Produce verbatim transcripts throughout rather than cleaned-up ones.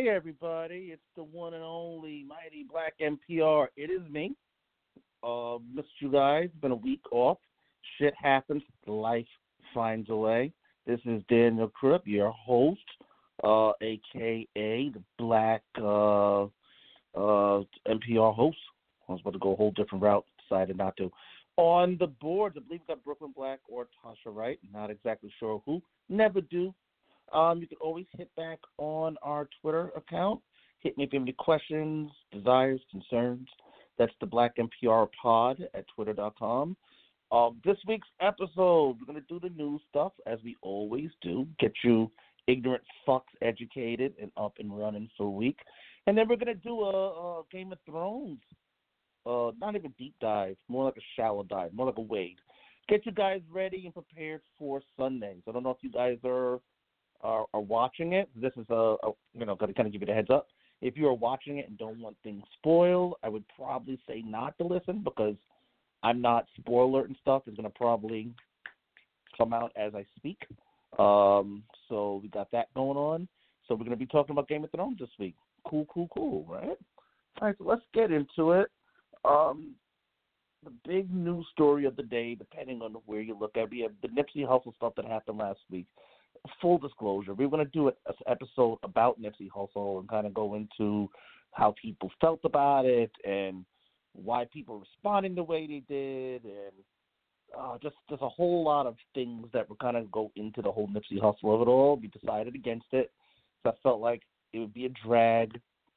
Hey everybody, it's the one and only Mighty Black N P R. It is me. Uh, missed you guys. Been a week off. Shit happens. Life finds a way. This is Daniel Cripp, your host, uh, aka the Black uh, uh, N P R host. I was about to go a whole different route. Decided not to. On the boards, I believe we got Brooklyn Black or Tasha Wright. Not exactly sure who. Never do. Um, you can always hit back on our Twitter account. Hit me if you have any questions, desires, concerns. That's the Black N P R Pod at twitter dot com. Uh, this week's episode, we're going to do the news stuff, as we always do. Get you ignorant fucks educated and up and running for a week. And then we're going to do a, a Game of Thrones. Uh, not even deep dive, more like a shallow dive, more like a wade. Get you guys ready and prepared for Sundays. I don't know if you guys are Are, are watching it. This is a, a you know, going to kind of give you the heads up. If you are watching it and don't want things spoiled, I would probably say not to listen because I'm not spoiler and stuff is going to probably come out as I speak. Um, so we got that going on. So we're going to be talking about Game of Thrones this week. Cool, cool, cool, right? All right, so let's get into it. Um, the big news story of the day, depending on where you look at, we have the Nipsey Hussle stuff that happened last week. Full disclosure, we're going to do an episode about Nipsey Hussle and kind of go into how people felt about it and why people were responding the way they did, and uh, just just a whole lot of things that will kind of go into the whole Nipsey Hussle of it all. We decided against it, so I felt like it would be a drag.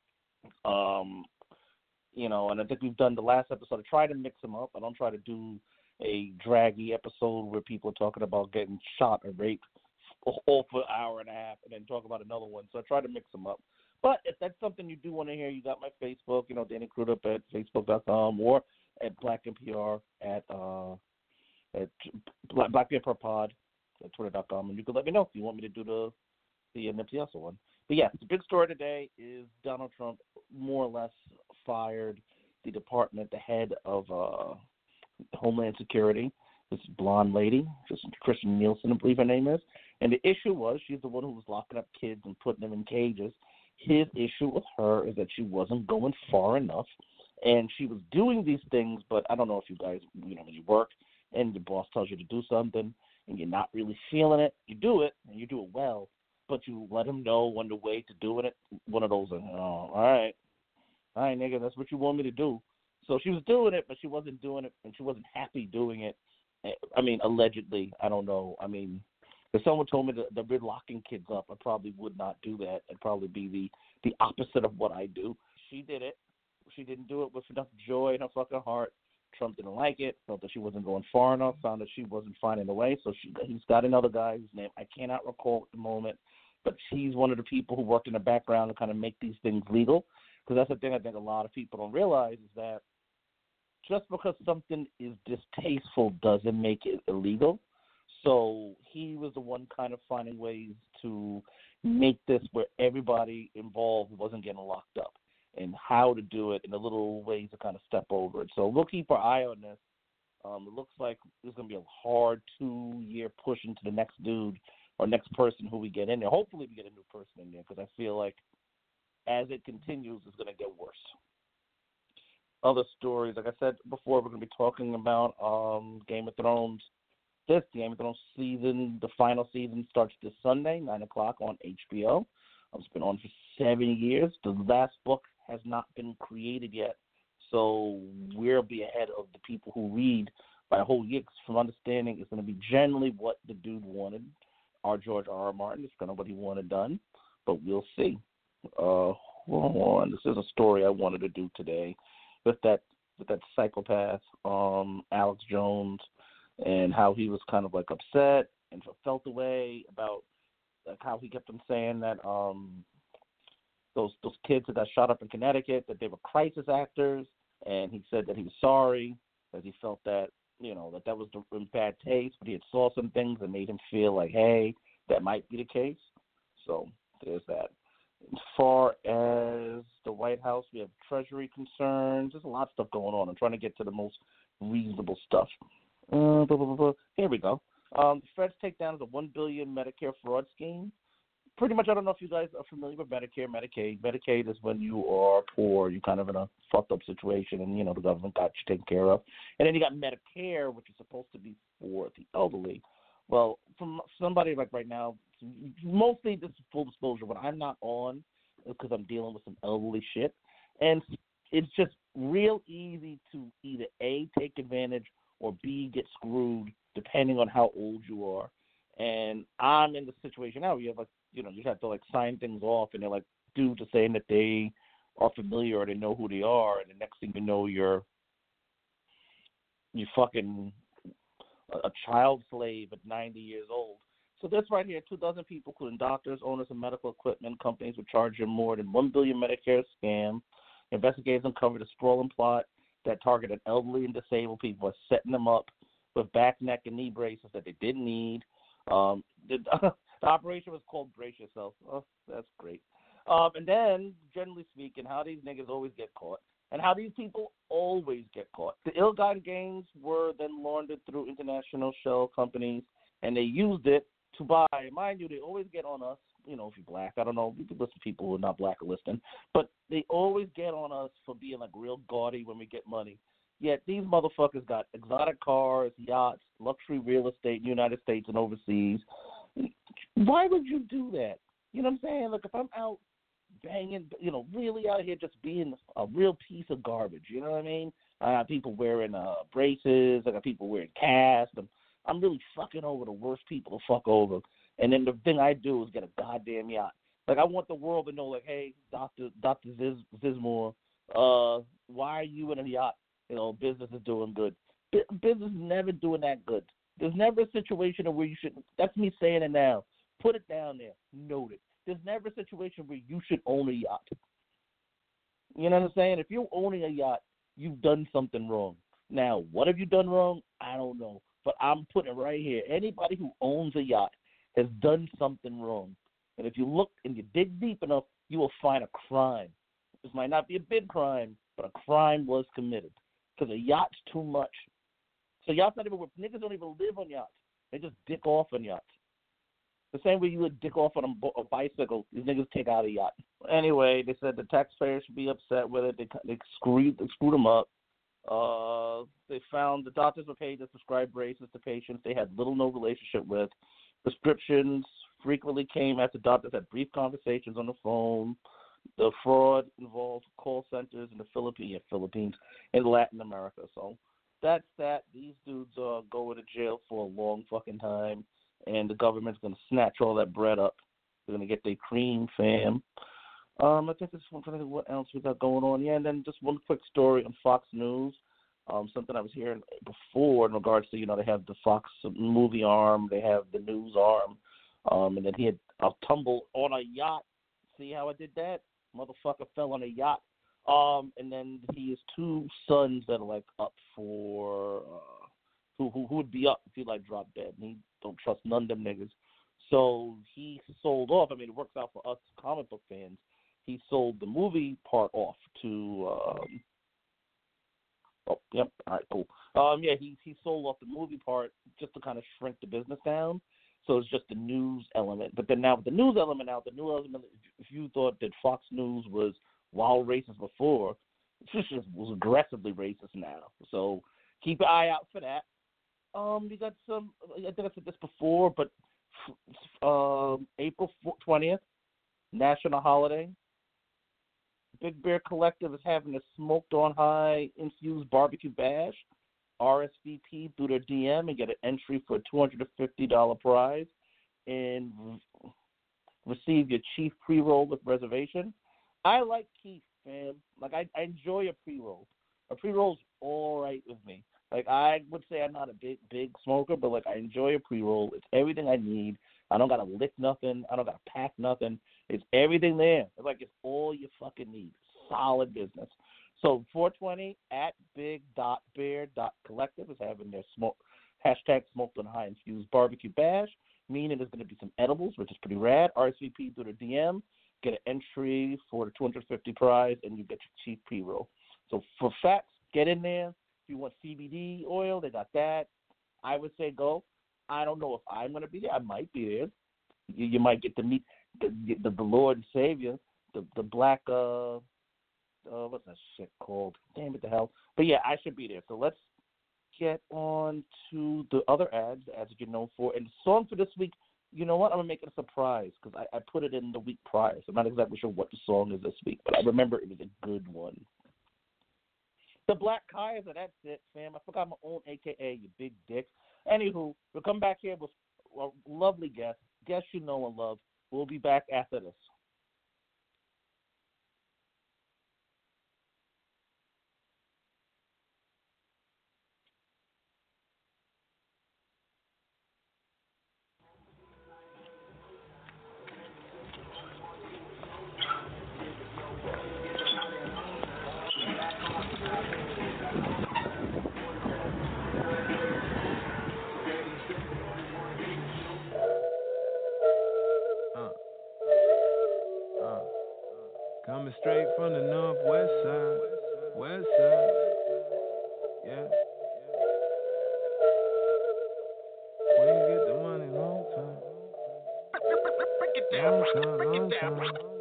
Um, you know, and I think we've done the last episode. I try to mix them up. I don't try to do a draggy episode where people are talking about getting shot or raped all for an hour and a half and then talk about another one. So I try to mix them up. But if that's something you do want to hear, you got my Facebook, you know, Danny Crudup at facebook dot com or at Black N P R at, uh, at Black N P R Pod at twitter dot com. And you can let me know if you want me to do the, the Nipsey Hussle one. But yeah, the big story today is Donald Trump more or less fired the department, the head of uh, Homeland Security, this blonde lady, Kristen Nielsen, I believe her name is. And the issue was she's the one who was locking up kids and putting them in cages. His issue with her is that she wasn't going far enough, and she was doing these things, but I don't know if you guys, you know, when you work and the boss tells you to do something and you're not really feeling it, you do it, and you do it well, but you let him know when the way to doing it, one of those, oh, all right, all right, nigga, that's what you want me to do. So she was doing it, but she wasn't doing it, and she wasn't happy doing it. I mean, allegedly, I don't know. I mean, if someone told me that, that we're locking kids up, I probably would not do that. It'd probably be the, the opposite of what I do. She did it. She didn't do it with enough joy in her fucking heart. Trump didn't like it, felt that she wasn't going far enough, found that she wasn't finding a way. So she, he's got another guy whose name I cannot recall at the moment, but she's one of the people who worked in the background to kind of make these things legal. Because that's the thing I think a lot of people don't realize is that just because something is distasteful doesn't make it illegal. So he was the one kind of finding ways to make this where everybody involved wasn't getting locked up and how to do it and the little ways to kind of step over it. So we'll keep our eye on this. Um, it looks like there's going to be a hard two-year push into the next dude or next person who we get in there. Hopefully we get a new person in there because I feel like as it continues, it's going to get worse. Other stories, like I said before, we're going to be talking about um, Game of Thrones. This Game of Thrones season, the final season, starts this Sunday, nine o'clock on H B O. It's been on for seven years. The last book has not been created yet, so we'll be ahead of the people who read by a whole year. From understanding, it's going to be generally what the dude wanted. Our George R. R. Martin, it's kind of what he wanted done, but we'll see. Uh, hold on. This is a story I wanted to do today with that with that psychopath, um, Alex Jones, and how he was kind of like upset and felt the way about like how he kept on saying that um, those those kids that got shot up in Connecticut, that they were crisis actors, and he said that he was sorry, that he felt that, you know, that that was in bad taste, but he had saw some things that made him feel like, hey, that might be the case. So there's that. As far as the White House, we have Treasury concerns. There's a lot of stuff going on. I'm trying to get to the most reasonable stuff. Uh, blah, blah, blah, blah. Here we go. Um, the Fed's takedown of the one billion dollars Medicare fraud scheme. pretty much, I don't know if you guys are familiar with Medicare, Medicaid. Medicaid is when you are poor, you're kind of in a fucked up situation, and, you know, the government got you taken care of. And then you got Medicare, which is supposed to be for the elderly. Well, from somebody like right now, mostly this is full disclosure, when I'm not on, because I'm dealing with some elderly shit. And it's just real easy to either A, take advantage, or B, get screwed, depending on how old you are. And I'm in the situation now where you have, like, you know, you have to, like, sign things off, and they're, like, due to saying that they are familiar or they know who they are, and the next thing you know, you're, you fucking a child slave at ninety years old. So this right here, two dozen people, including doctors, owners of medical equipment companies, would charge you more than one billion dollars Medicare scam. Investigators uncovered a sprawling plot that targeted elderly and disabled people by setting them up with back, neck, and knee braces that they didn't need. Um, the, the operation was called Brace Yourself. Oh, that's great. Um, and then, generally speaking, how these niggas always get caught, and how these people always get caught. The ill-gotten gains were then laundered through international shell companies, and they used it to buy. Mind you, they always get on us. You know, if you're black, I don't know. We could listen to people who are not black or listening, but they always get on us for being, like, real gaudy when we get money. Yet these motherfuckers got exotic cars, yachts, luxury real estate in the United States and overseas. Why would you do that? You know what I'm saying? Like, if I'm out banging, you know, really out here just being a real piece of garbage, you know what I mean? I got people wearing uh, braces. I got people wearing casts. I'm, I'm really fucking over the worst people to fuck over. And then the thing I do is get a goddamn yacht. Like, I want the world to know, like, hey, Doctor Doctor Ziz, Zizmore, uh, why are you in a yacht? You know, business is doing good. B- business is never doing that good. There's never a situation where you should, that's me saying it now. Put it down there. Note it. There's never a situation where you should own a yacht. You know what I'm saying? If you're owning a yacht, you've done something wrong. Now, what have you done wrong? I don't know. But I'm putting it right here. Anybody who owns a yacht has done something wrong. And if you look and you dig deep enough, you will find a crime. This might not be a big crime, but a crime was committed. Because a yacht's too much. So yachts not even work. Niggas don't even live on yachts. They just dick off on yachts. The same way you would dick off on a, a bicycle, these niggas take out a yacht. Anyway, they said the taxpayers should be upset with it. They they screwed they screwed them up. Uh, they found the doctors were paid to prescribe braces to patients they had little no relationship with. Prescriptions frequently came after doctors had brief conversations on the phone. The fraud involved call centers in the Philippines, Philippines, and Latin America. So that's that. These dudes are going to jail for a long fucking time, and the government's going to snatch all that bread up. They're going to get their cream, fam. Um, I think this one. What else we got going on? Yeah, and then just one quick story on Fox News. Um, something I was hearing before in regards to, you know, they have the Fox movie arm, they have the news arm, um, and then he had a tumble on a yacht. See how I did that? Motherfucker fell on a yacht. Um, and then he has two sons that are, like, up for, uh, who, who who would be up if he, like, dropped dead. And he don't trust none of them niggas. So he sold off. I mean, it works out for us comic book fans. He sold the movie part off to, um, oh, yep, all right, cool. Um, yeah, he, he sold off the movie part just to kind of shrink the business down. So it's just the news element. But then now with the news element out, the news element, if you thought that Fox News was wild racist before, it's just was aggressively racist now. So keep an eye out for that. Um, we got some, I think I said this before, but um, April twentieth, national holiday. Big Bear Collective is having a smoked on high infused barbecue bash. R S V P through their D M and get an entry for a two hundred fifty dollars prize and receive your Chief pre-roll with reservation. I like Keith, man. Like, I, I enjoy a pre-roll. A pre-roll's all right with me. Like, I would say I'm not a big, big smoker, but, like, I enjoy a pre-roll. It's everything I need. I don't got to lick nothing. I don't got to pack nothing. It's everything there. It's like it's all you fucking need. Solid business. So four twenty at big dot bear dot collective is having their smoke hashtag smoked on high infused barbecue bash, meaning there's going to be some edibles, which is pretty rad. R S V P through the D M, get an entry for the two hundred fifty prize, and you get your cheap pre-roll. So for facts, get in there. If you want C B D oil, they got that. I would say go. I don't know if I'm going to be there. I might be there. You, you might get to meet. the, the, the Lord and Savior, the the black uh, uh what's that shit called? Damn it, the hell! But yeah, I should be there. So let's get on to the other ads, the ads that you're known for, and the song for this week. You know what? I'm gonna make it a surprise because I, I put it in the week prior, so I'm not exactly sure what the song is this week, but I remember it was a good one. The Black Kaiser, that's it, fam. I forgot my own A K A, you big dick. Anywho, we'll come back here with a lovely guest, guest you know and love. We'll be back after this. Coming straight from the northwest side, west side, yeah. Queens get the money long time. Long time, long time.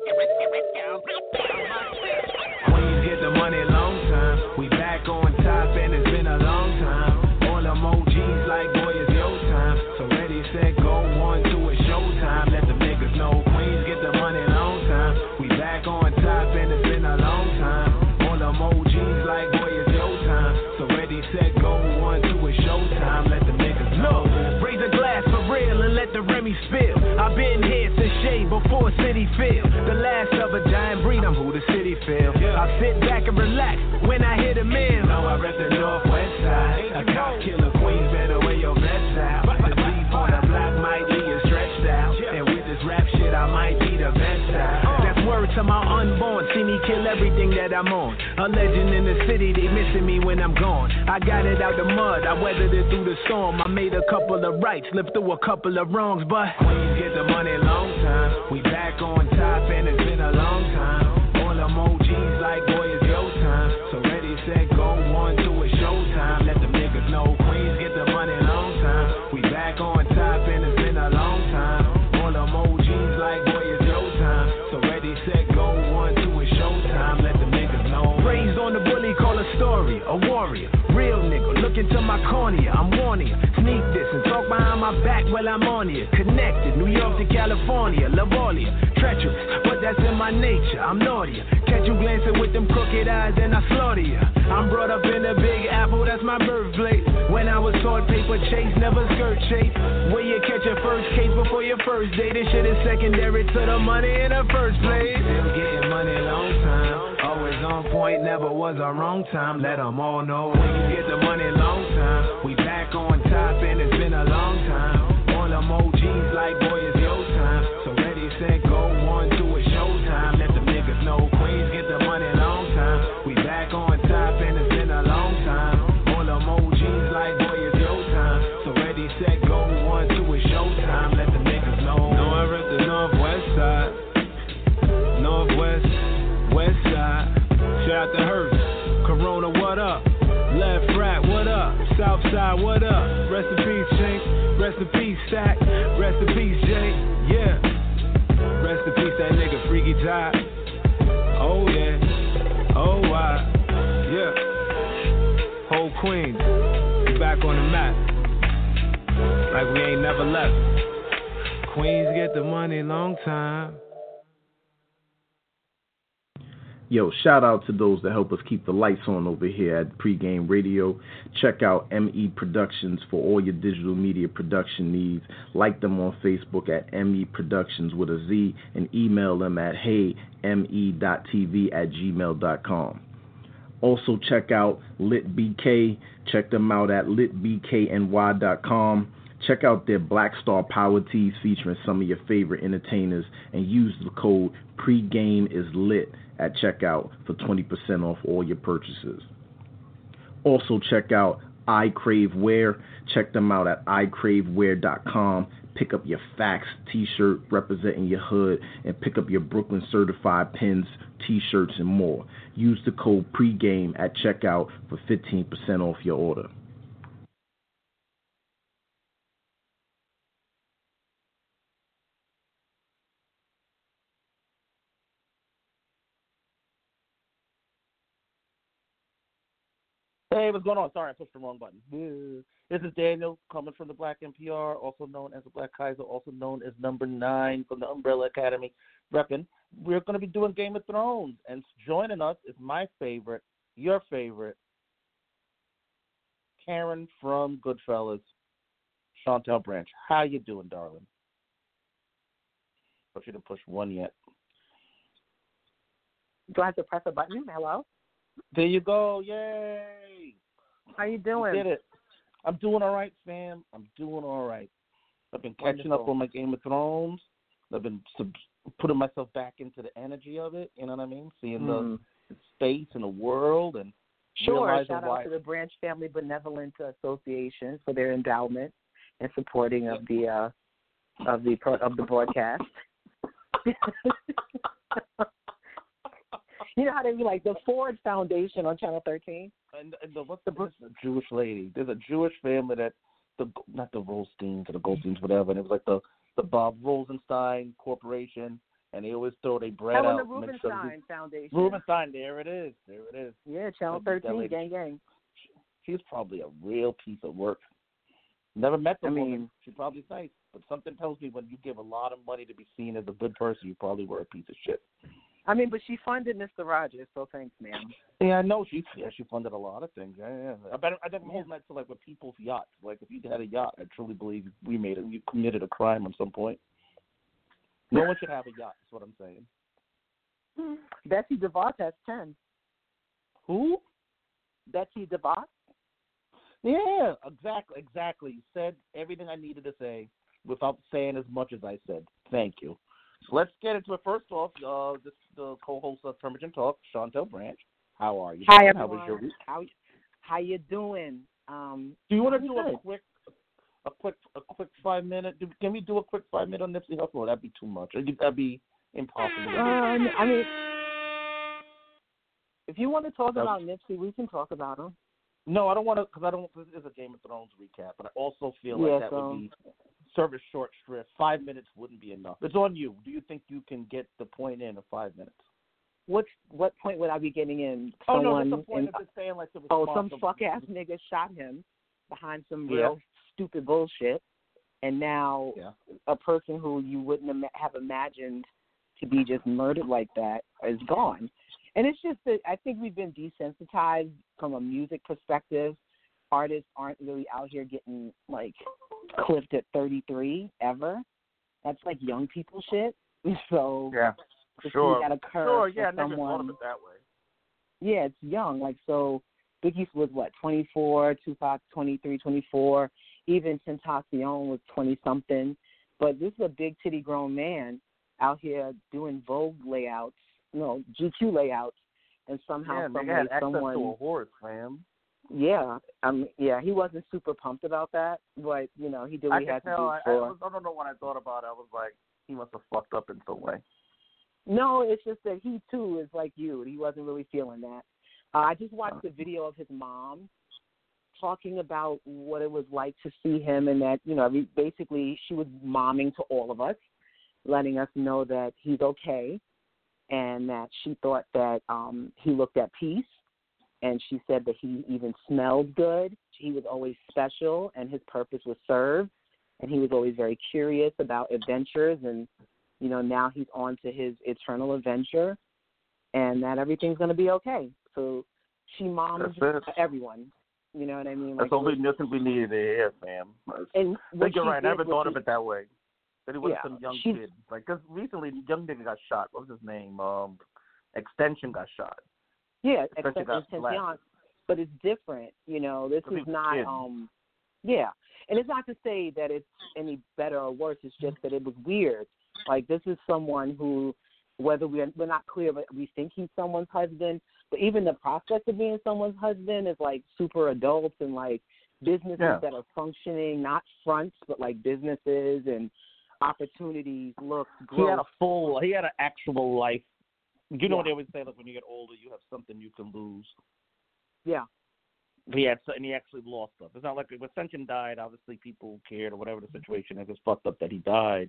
Queens get the money long time. We back on top and it's been a long time. All them O Gs like, boy, it's your time. So ready, set, go, one, two, it's showtime. Let the niggas know Queens get the money long time. We back on top and it's been a long time. All them O Gs like, boy, it's your time. So ready, set, go, one, two, it's showtime. Let the niggas know. Raise a glass for real and let the Remy spill. I've been here since Shea before City Field. The last of a giant breed, I'm who the city feel. I sit back and relax when I hit a mill. No, I rep the northwest side. A cop killer, Queens, better wear your vest out. The deep on the block might leave you stretched out. And with this rap shit, I might be the best out. That's word to my unborn. See me kill everything that I'm on. A legend in the city, they missing me when I'm gone. I got it out the mud, I weathered it through the storm. I made a couple of rights, lived through a couple of wrongs, but Queens get the money long time. We back on top and it's been a long time. All them O Gs like, boy, it's your time. So ready, set, go, one, two, it's showtime. Let the niggas know Queens get the money long time. We back on top and it's been a long time. All them O Gs like, boy, it's your time. So ready, set, go, one, two, it's showtime. Let the niggas know. Raised on the bully, call a story, a warrior. Real nigga, look into my cornea, I'm warning you. Sneak this and talk behind my back while I'm on you. Connected, New York to California, love all you. Treacherous, but that's in my nature, I'm naughty. Catch you glancing with them crooked eyes and I slaughter you. I'm brought up in the Big Apple, that's my birthplace. When I was taught paper chase, never skirt chase. Where you catch your first case before your first date. This shit is secondary to the money in the first place. Still getting money long time. Always on point, never was a wrong time. Let them all know when you get the money long time. We back on top and it's been a long time. All them O Gs like, boy, it's your time. So ready, set, go, one, two, it's showtime. Let the niggas know Queens get the money long time. We back on top and it's been a long time. All them O Gs like, boy, it's your time. So ready, set, go, one, two, it's showtime. Let the niggas know. No, I rep the northwest side. Northwest, west side. Shout out to Hurst. Corona, what up? Left rat, what up? South side, what up? Rest in peace, Chink. Rest in peace, Stack. Rest in peace, Jay. Yeah. Rest in peace, that nigga Freaky Tide. Oh yeah. Oh why? Yeah. Whole Queens, we back on the map. Like we ain't never left. Queens get the money long time. Yo, shout out to those that help us keep the lights on over here at Pregame Radio. Check out M E Productions for all your digital media production needs. Like them on Facebook at M E Productions with a Z and email them at hey m e dot t v at gmail dot com. Also check out Lit B K. Check them out at lit b k n y dot com. Check out their Black Star Power Tees featuring some of your favorite entertainers and use the code Pregame is lit at checkout for twenty percent off all your purchases. Also check out I Crave Wear. Check them out at i crave wear dot com. Pick up your Facts t-shirt representing your hood and pick up your Brooklyn certified pins, t-shirts, and more. Use the code Pregame at checkout for fifteen percent off your order. Hey, what's going on? Sorry, I pushed the wrong button. This is Daniel, coming from the Black N P R, also known as the Black Kaiser, also known as Number Nine from the Umbrella Academy. Reppin'. We're going to be doing Game of Thrones, and joining us is my favorite, your favorite, Karen from Goodfellas, Chantel Branch. How you doing, darling? I should have pushed one yet. Do I have to press a button? Hello? There you go. Yay. How you doing? You did it. I'm doing all right, Sam. I'm doing all right. I've been catching Wonderful. up on my Game of Thrones. I've been sub- putting myself back into the energy of it. You know what I mean? Seeing Mm. the space and the world and Sure. realizing Shout why. out to the Branch Family Benevolent Association for their endowment and supporting of the uh, of the pro- of the broadcast. You know how they be like the Ford Foundation on Channel thirteen? And, and the, what's the this is a Jewish lady? There's a Jewish family that the not the Rothsteins or the Goldsteins, whatever. And it was like the the Bob Rosenstein Corporation, and they always throw their bread Oh, and out. the make sure Rubenstein you- Foundation. Rubenstein, there it is. There it is. Yeah, Channel That- that thirteen, lady. gang, gang. She's probably a real piece of work. Never met the I woman. mean- She's probably nice, but something tells me when you give a lot of money to be seen as a good person, you probably were a piece of shit. I mean, but she funded Mister Rogers, so thanks, ma'am. Yeah, I know she. Yeah, she funded a lot of things. Yeah, yeah. I bet. I think I'm holding that to like with people's yachts. Like if you had a yacht, I truly believe we made it. You committed a crime at some point. No one should have a yacht. That's what I'm saying. Betsy DeVos has ten. Who? Betsy DeVos? Yeah, exactly, exactly. You said everything I needed to say without saying as much as I said. Thank you. So let's get into it. First off, uh, this is the co-host of Permission Talk, Chantel Branch. How are you? Hi, How everyone. was your week? How how you doing? Um, Do you want to I'm do good. a quick, a quick, a quick five minute? Do, can we do a quick five minute on Nipsey Hussle? Or that'd be too much. Or that'd be impossible. Um, I mean, if you want to talk No. about Nipsey, we can talk about him. No, I don't want to because I don't. This is a Game of Thrones recap, but I also feel like Yeah, that so- would be service short shrift. Five minutes wouldn't be enough. It's on you. Do you think you can get the point in in five minutes? What's what point would I be getting in? Oh no, Someone that's the point in- of just saying like the oh, some responsible- fuck ass nigga shot him behind some Yeah. real stupid bullshit, and now Yeah. a person who you wouldn't ima- have imagined to be just murdered like that is gone. And it's just that I think we've been desensitized from a music perspective. Artists aren't really out here getting like clipped at thirty-three ever. That's like young people shit. So Yeah. to Sure. see that occur Sure. for Yeah. I never someone, thought of it that way. yeah, it's young. Like, so Biggie was, what, twenty-four, Tupac twenty-three, twenty-four. Even Tentacion was twenty-something. But this is a big titty grown man out here doing Vogue layouts, no, G Q layouts, and somehow, Yeah, some nigga way, had access someone, to a horse, fam. yeah, um, yeah, he wasn't super pumped about that, but, you know, he did what I he can had to tell. do I, I, for... was, I don't know what I thought about it. I was like, he must have fucked up in some way. No, it's just that he, too, is like you. He wasn't really feeling that. Uh, I just watched the video of his mom talking about what it was like to see him, and that, you know, basically she was momming to all of us, letting us know that he's okay, and that she thought that um, he looked at peace, and she said that he even smelled good. He was always special, and his purpose was served, and he was always very curious about adventures, and, you know, now he's on to his eternal adventure, and that everything's going to be okay. So she moms That's it. everyone. You know what I mean? That's Like, all we nothing we needed to hear, fam. I and what think you're she right. I did never was thought she- of it that way. That he was Yeah, some young she- kid. Like, because recently, young nigga got shot. What was his name? Um, Extension got shot. Yeah, Especially except got Intention, black. but it's different. You know, this Because he is was a not. kid. Um, yeah, and it's not to say that it's any better or worse. It's just that it was weird. Like, this is someone who, whether we're we're not clear, but we think he's someone's husband. But even the prospect of being someone's husband is like super adults and like businesses Yeah. that are functioning, not fronts, but like businesses and opportunities, looks, He had a growth. full, he had an actual life. You know Yeah. what they always say, like, when you get older, you have something you can lose. Yeah. He had, and he actually lost stuff. It's not like when Ascension died, obviously people cared or whatever the situation is. It was fucked up that he died.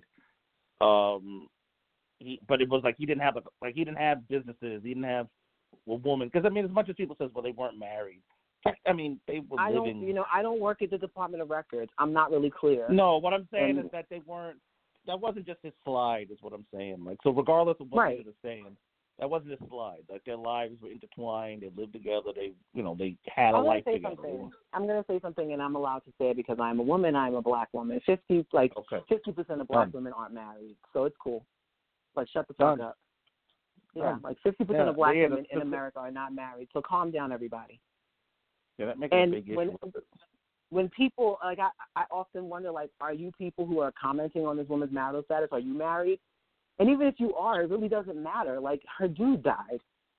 Um, he, but it was like he didn't have a, like he didn't have businesses. He didn't have a woman. Because I mean, as much as people says, well, they weren't married. I mean, they were I living. don't, you know, I don't work at the Department of Records. I'm not really clear. No, what I'm saying and, is that they weren't. That wasn't just his slide, is what I'm saying. Like, so regardless of what right. you're saying, that wasn't his slide. Like, their lives were intertwined. They lived together. They, you know, they had a I'm life say together. Something. I'm going to say something, and I'm allowed to say it because I'm a woman. I'm a black woman. Fifty, like okay. fifty percent of black Done. women aren't married, so it's cool. Like, shut the fuck Done. up. Yeah, Done. like fifty percent yeah, of black yeah, women in that's, America are not married. So calm down, everybody. Yeah, that makes and a big issue when, with it. When people, like, I, I often wonder, like, are you people who are commenting on this woman's marital status? Are you married? And even if you are, it really doesn't matter. Like, her dude died.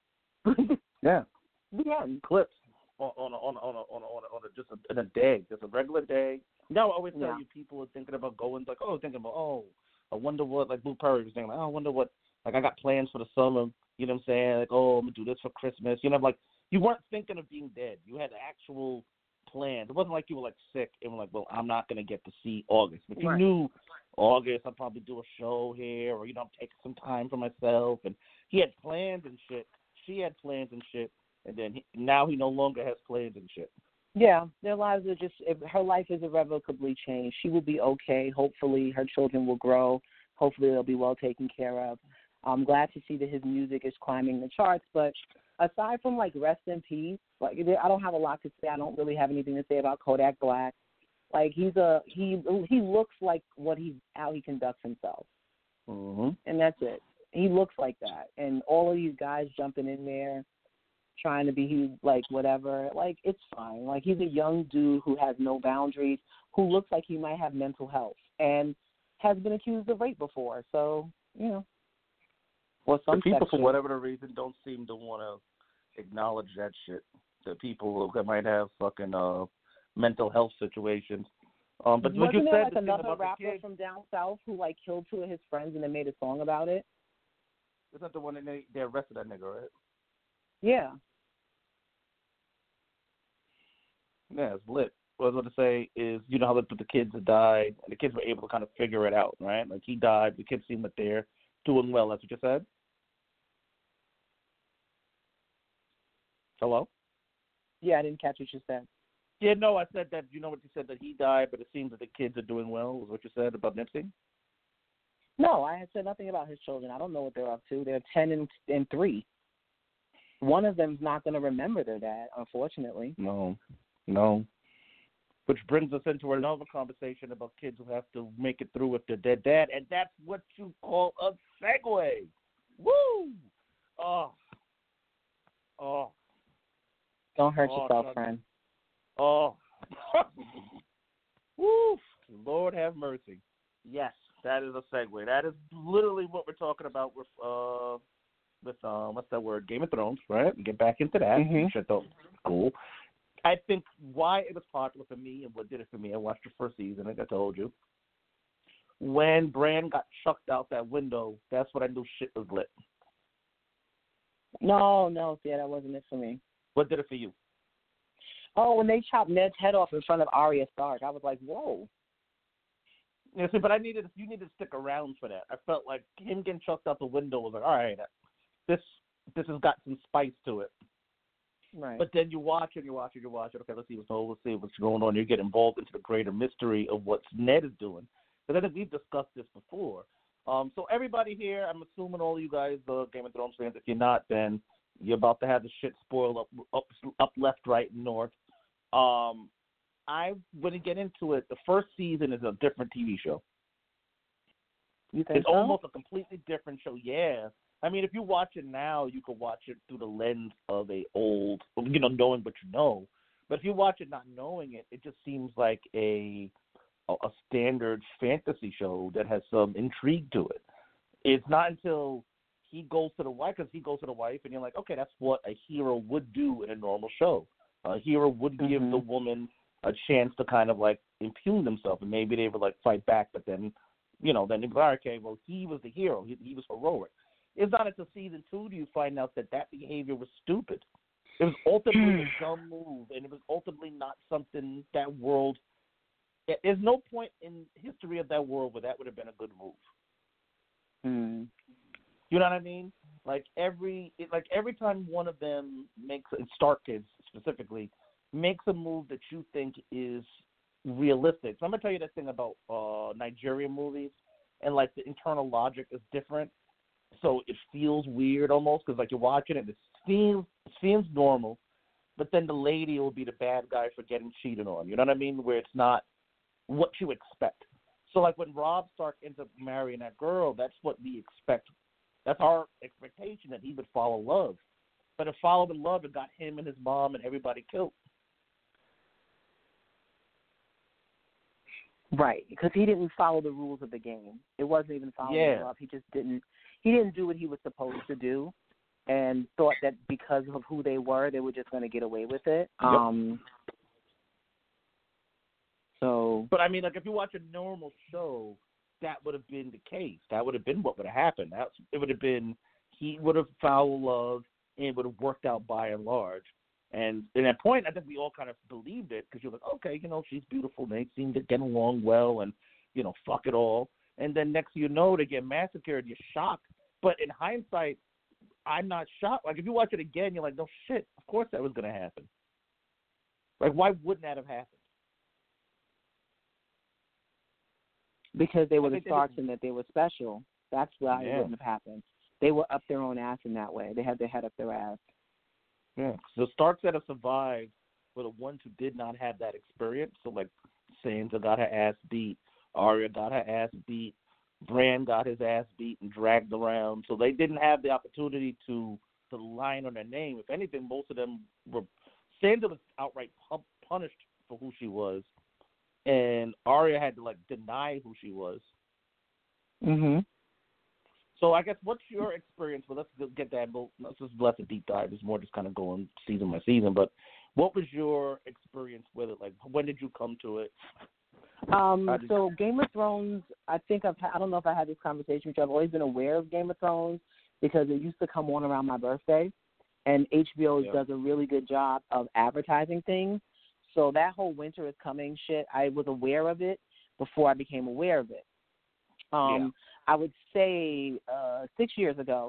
yeah. The end. Clips on on a, on a, on a, on a, on a, on a just a, in a day, just a regular day. You know, I always tell yeah. you people are thinking about going, like, oh, thinking about, oh, I wonder what, like Blue Perry was saying, like, oh, I wonder what, like, I got plans for the summer. You know what I'm saying? Like, oh, I'm going to do this for Christmas. You know, like, you weren't thinking of being dead. You had actual plans. It wasn't like you were, like, sick and were like, well, I'm not going to get to see August. But you right. knew August, I'll probably do a show here, or, you know, I'm taking some time for myself. And he had plans and shit. She had plans and shit. And then he, now he no longer has plans and shit. Yeah, their lives are just, her life is irrevocably changed. She will be okay. Hopefully her children will grow. Hopefully they'll be well taken care of. I'm glad to see that his music is climbing the charts. But aside from, like, rest in peace, like, I don't have a lot to say. I don't really have anything to say about Kodak Black. Like, he's a, he he looks like what he, how he conducts himself. Mm-hmm. And that's it. He looks like that. And all of these guys jumping in there, trying to be like whatever, like, it's fine. Like, he's a young dude who has no boundaries, who looks like he might have mental health and has been accused of rape before. So, you know. Or some the people, section. for whatever reason, don't seem to want to acknowledge that shit. The people that might have fucking uh, mental health situations. Um, but Wasn't what you there said, like the thing another about rapper the kid, from down south who, like, killed two of his friends and then made a song about it? Isn't that the one that they, they arrested that nigga, right? Yeah. Yeah, it's lit. What I was going to say is, you know how the, the kids had died, and the kids were able to kind of figure it out, right? Like, he died, the kids seem like they're doing well. That's what you said? Hello? Yeah, I didn't catch what you said. Yeah, no, I said that, you know what you said, that he died, but it seems that the kids are doing well, is what you said about Nipsey? No, I had said nothing about his children. I don't know what they're up to. They're ten and, and three. One of them's not going to remember their dad, unfortunately. No, no. Which brings us into another conversation about kids who have to make it through with their dead dad, and that's what you call a segue. Woo! Oh. Oh. Don't hurt oh, yourself, God. friend. Oh. Woo! Lord have mercy. Yes, that is a segue. That is literally what we're talking about with, uh, with um, what's that word? Game of Thrones, right? We get back into that, Mm-hmm. which I thought was cool. I think why it was popular for me and what did it for me, I watched the first season, like I told you. When Bran got chucked out that window, that's when I knew shit was lit. No, no, yeah, that wasn't it for me. What did it for you? Oh, when they chopped Ned's head off in front of Arya Stark, I was like, whoa. Yeah, see, but I needed you needed to stick around for that. I felt like him getting chucked out the window was like, all right, this this has got some spice to it. Right. But then you watch it, you watch it, you watch it. Okay, let's see what's going on. Let's see what's going on. You get involved into the greater mystery of what Ned is doing. Because I think we've discussed this before. Um, so everybody here, I'm assuming all you guys, the uh, Game of Thrones fans, if you're not, then you're about to have the shit spoiled up, up, up left, right, and north. Um, I wouldn't get into it. The first season is a different T V show. You think It's so? almost a completely different show. Yeah. I mean, if you watch it now, you could watch it through the lens of a old, you know, knowing what you know. But if you watch it not knowing it, it just seems like a a, a standard fantasy show that has some intrigue to it. It's not until he goes to the wife, because he goes to the wife, and you're like, okay, that's what a hero would do in a normal show. A hero would give Mm-hmm. the woman a chance to kind of like impugn themselves, and maybe they would like fight back, but then, you know, then they go, okay, well, he was the hero. He, he was heroic. It's not until season two do you find out that that behavior was stupid. It was ultimately a dumb move, and it was ultimately not something that world – there's no point in history of that world where that would have been a good move. Mm. You know what I mean? Like every it, like every time one of them makes – Stark kids specifically makes a move that you think is realistic. So I'm gonna tell you this thing about uh, Nigerian movies, and like the internal logic is different, so it feels weird almost because like you're watching it, it seems it seems normal, but then the lady will be the bad guy for getting cheated on. You know what I mean? Where it's not what you expect. So like when Robb Stark ends up marrying that girl, that's what we expect. That's our expectation, that he would follow love. But if following love, it got him and his mom and everybody killed. Right, because he didn't follow the rules of the game. It wasn't even following Yeah. love. He just didn't. He didn't do what he was supposed to do, and thought that because of who they were, they were just going to get away with it. Yep. Um. So. But I mean, like if you watch a normal show, that would have been the case. That would have been what would have happened. That's it would have been he would have found love, and it would have worked out by and large. And at that point, I think we all kind of believed it because you're like, okay, you know, she's beautiful. They seem to get along well, and you know, fuck it all. And then next thing you know, they get massacred. You're shocked. But in hindsight, I'm not shocked. Like if you watch it again, you're like, no shit. Of course that was going to happen. Like why wouldn't that have happened? Because they were the think they Starks didn't- and that they were special. That's why Yeah. it wouldn't have happened. They were up their own ass in that way. They had their head up their ass. Yeah. The Starks that have survived were the ones who did not have that experience. So, like, Sansa got her ass beat. Arya got her ass beat. Bran got his ass beat and dragged around. So they didn't have the opportunity to, to line on their name. If anything, most of them were – Sansa was outright pu- punished for who she was. And Arya had to, like, deny who she was. Mm-hmm. So I guess what's your experience? Well, let's get that. Let's just let the deep dive. It's more just kind of going season by season. But what was your experience with it? Like, when did you come to it? Um, How did- so Game of Thrones, I think I've, I don't know if I had this conversation with you. I've always been aware of Game of Thrones because it used to come on around my birthday, and H B O Yeah. does a really good job of advertising things. So that whole winter is coming shit, I was aware of it before I became aware of it. Um, Yeah. I would say uh, six years ago,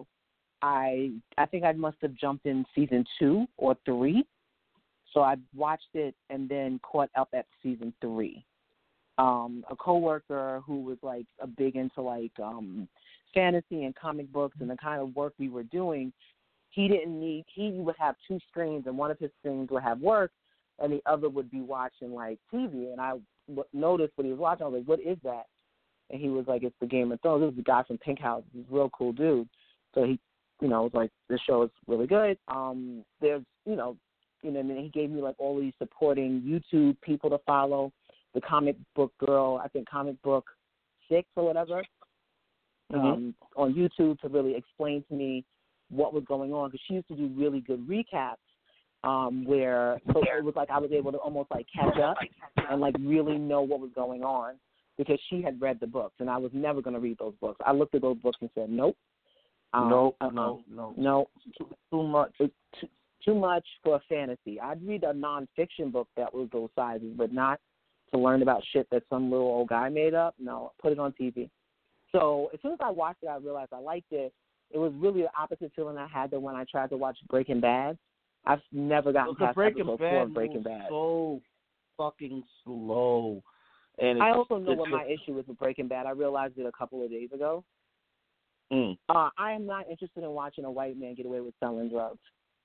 I I think I must have jumped in season two or three. So I watched it and then caught up at season three. Um, a coworker who was like a big into like um, fantasy and comic books and the kind of work we were doing, he didn't need. He would have two screens, and one of his screens would have work, and the other would be watching like T V. And I w- noticed what he was watching. I was like, "What is that?" And he was like, "It's the Game of Thrones." This is the guy from Pink House. He's a real cool dude. So he, you know, was like, "This show is really good." Um, there's, you know, you know, and then he gave me like all these supporting YouTube people to follow. The Comic Book Girl, I think Comic Book Six or whatever, Mhm. um, on YouTube to really explain to me what was going on, because she used to do really good recaps um, where so it was like I was able to almost like catch up and like really know what was going on, because she had read the books and I was never going to read those books. I looked at those books and said, nope. Um, no, uh-uh. no, no, no, too, too much. it's too, too much for a fantasy. I'd read a nonfiction book that was those sizes, but not to learn about shit that some little old guy made up. No, put it on T V. So as soon as I watched it, I realized I liked it. It was really the opposite feeling I had than when I tried to watch Breaking Bad. I've never gotten The past Breaking episode Bad four of Breaking moves Bad. so fucking slow. And I it's, also know it's what just, my issue is with Breaking Bad. I realized it a couple of days ago. Mm. Uh, I am not interested in watching a white man get away with selling drugs.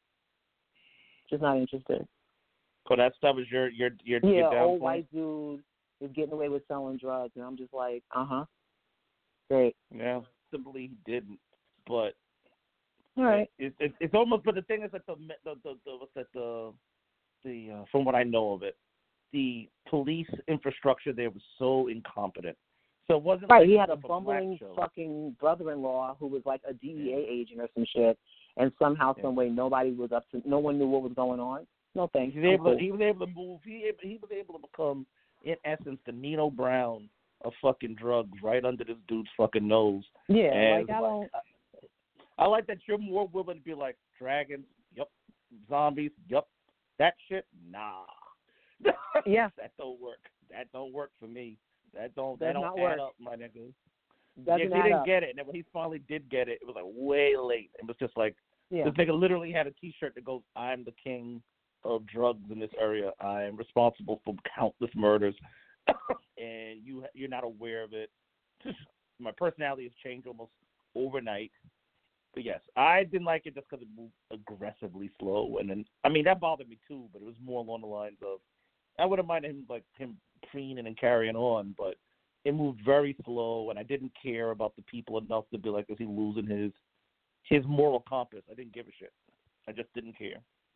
Just not interested. So that stuff is your your your, Yeah, your down old point? white dude is getting away with selling drugs, and I'm just like, uh huh, great. Yeah, simply he didn't. But All right. it, it, it's almost. But the thing is that the the the, the what's that the the uh, from what I know of it, the police infrastructure there was so incompetent. So it wasn't Right, like he it had a was a black bumbling show. fucking brother-in-law who was like a D E A Yeah. agent or some shit, and somehow, Yeah. some way, nobody was up to, no one knew what was going on. No thanks. He was I'm able. cool. To, he was able to move. He able, he was able to become, in essence, the Nino Brown of fucking drugs right under this dude's fucking nose. Yeah, And like I don't. I like that you're more willing to be like dragons. Yup. Zombies. Yup. That shit. Nah. Yeah. That don't work. That don't work for me. That don't. Does that don't not add work. up, my nigga. Doesn't yeah, he add didn't up. get it, and then when he finally did get it, it was like way late. It was just like Yeah. this nigga literally had a T-shirt that goes, "I'm the king," of drugs in this area. I am responsible for countless murders, and you you're not aware of it. My personality has changed almost overnight. But yes, I didn't like it just because it moved aggressively slow, and then I mean that bothered me too. But it was more along the lines of I wouldn't mind him like him preening and carrying on, but it moved very slow, and I didn't care about the people enough to be like, is he losing his his moral compass? I didn't give a shit. I just didn't care.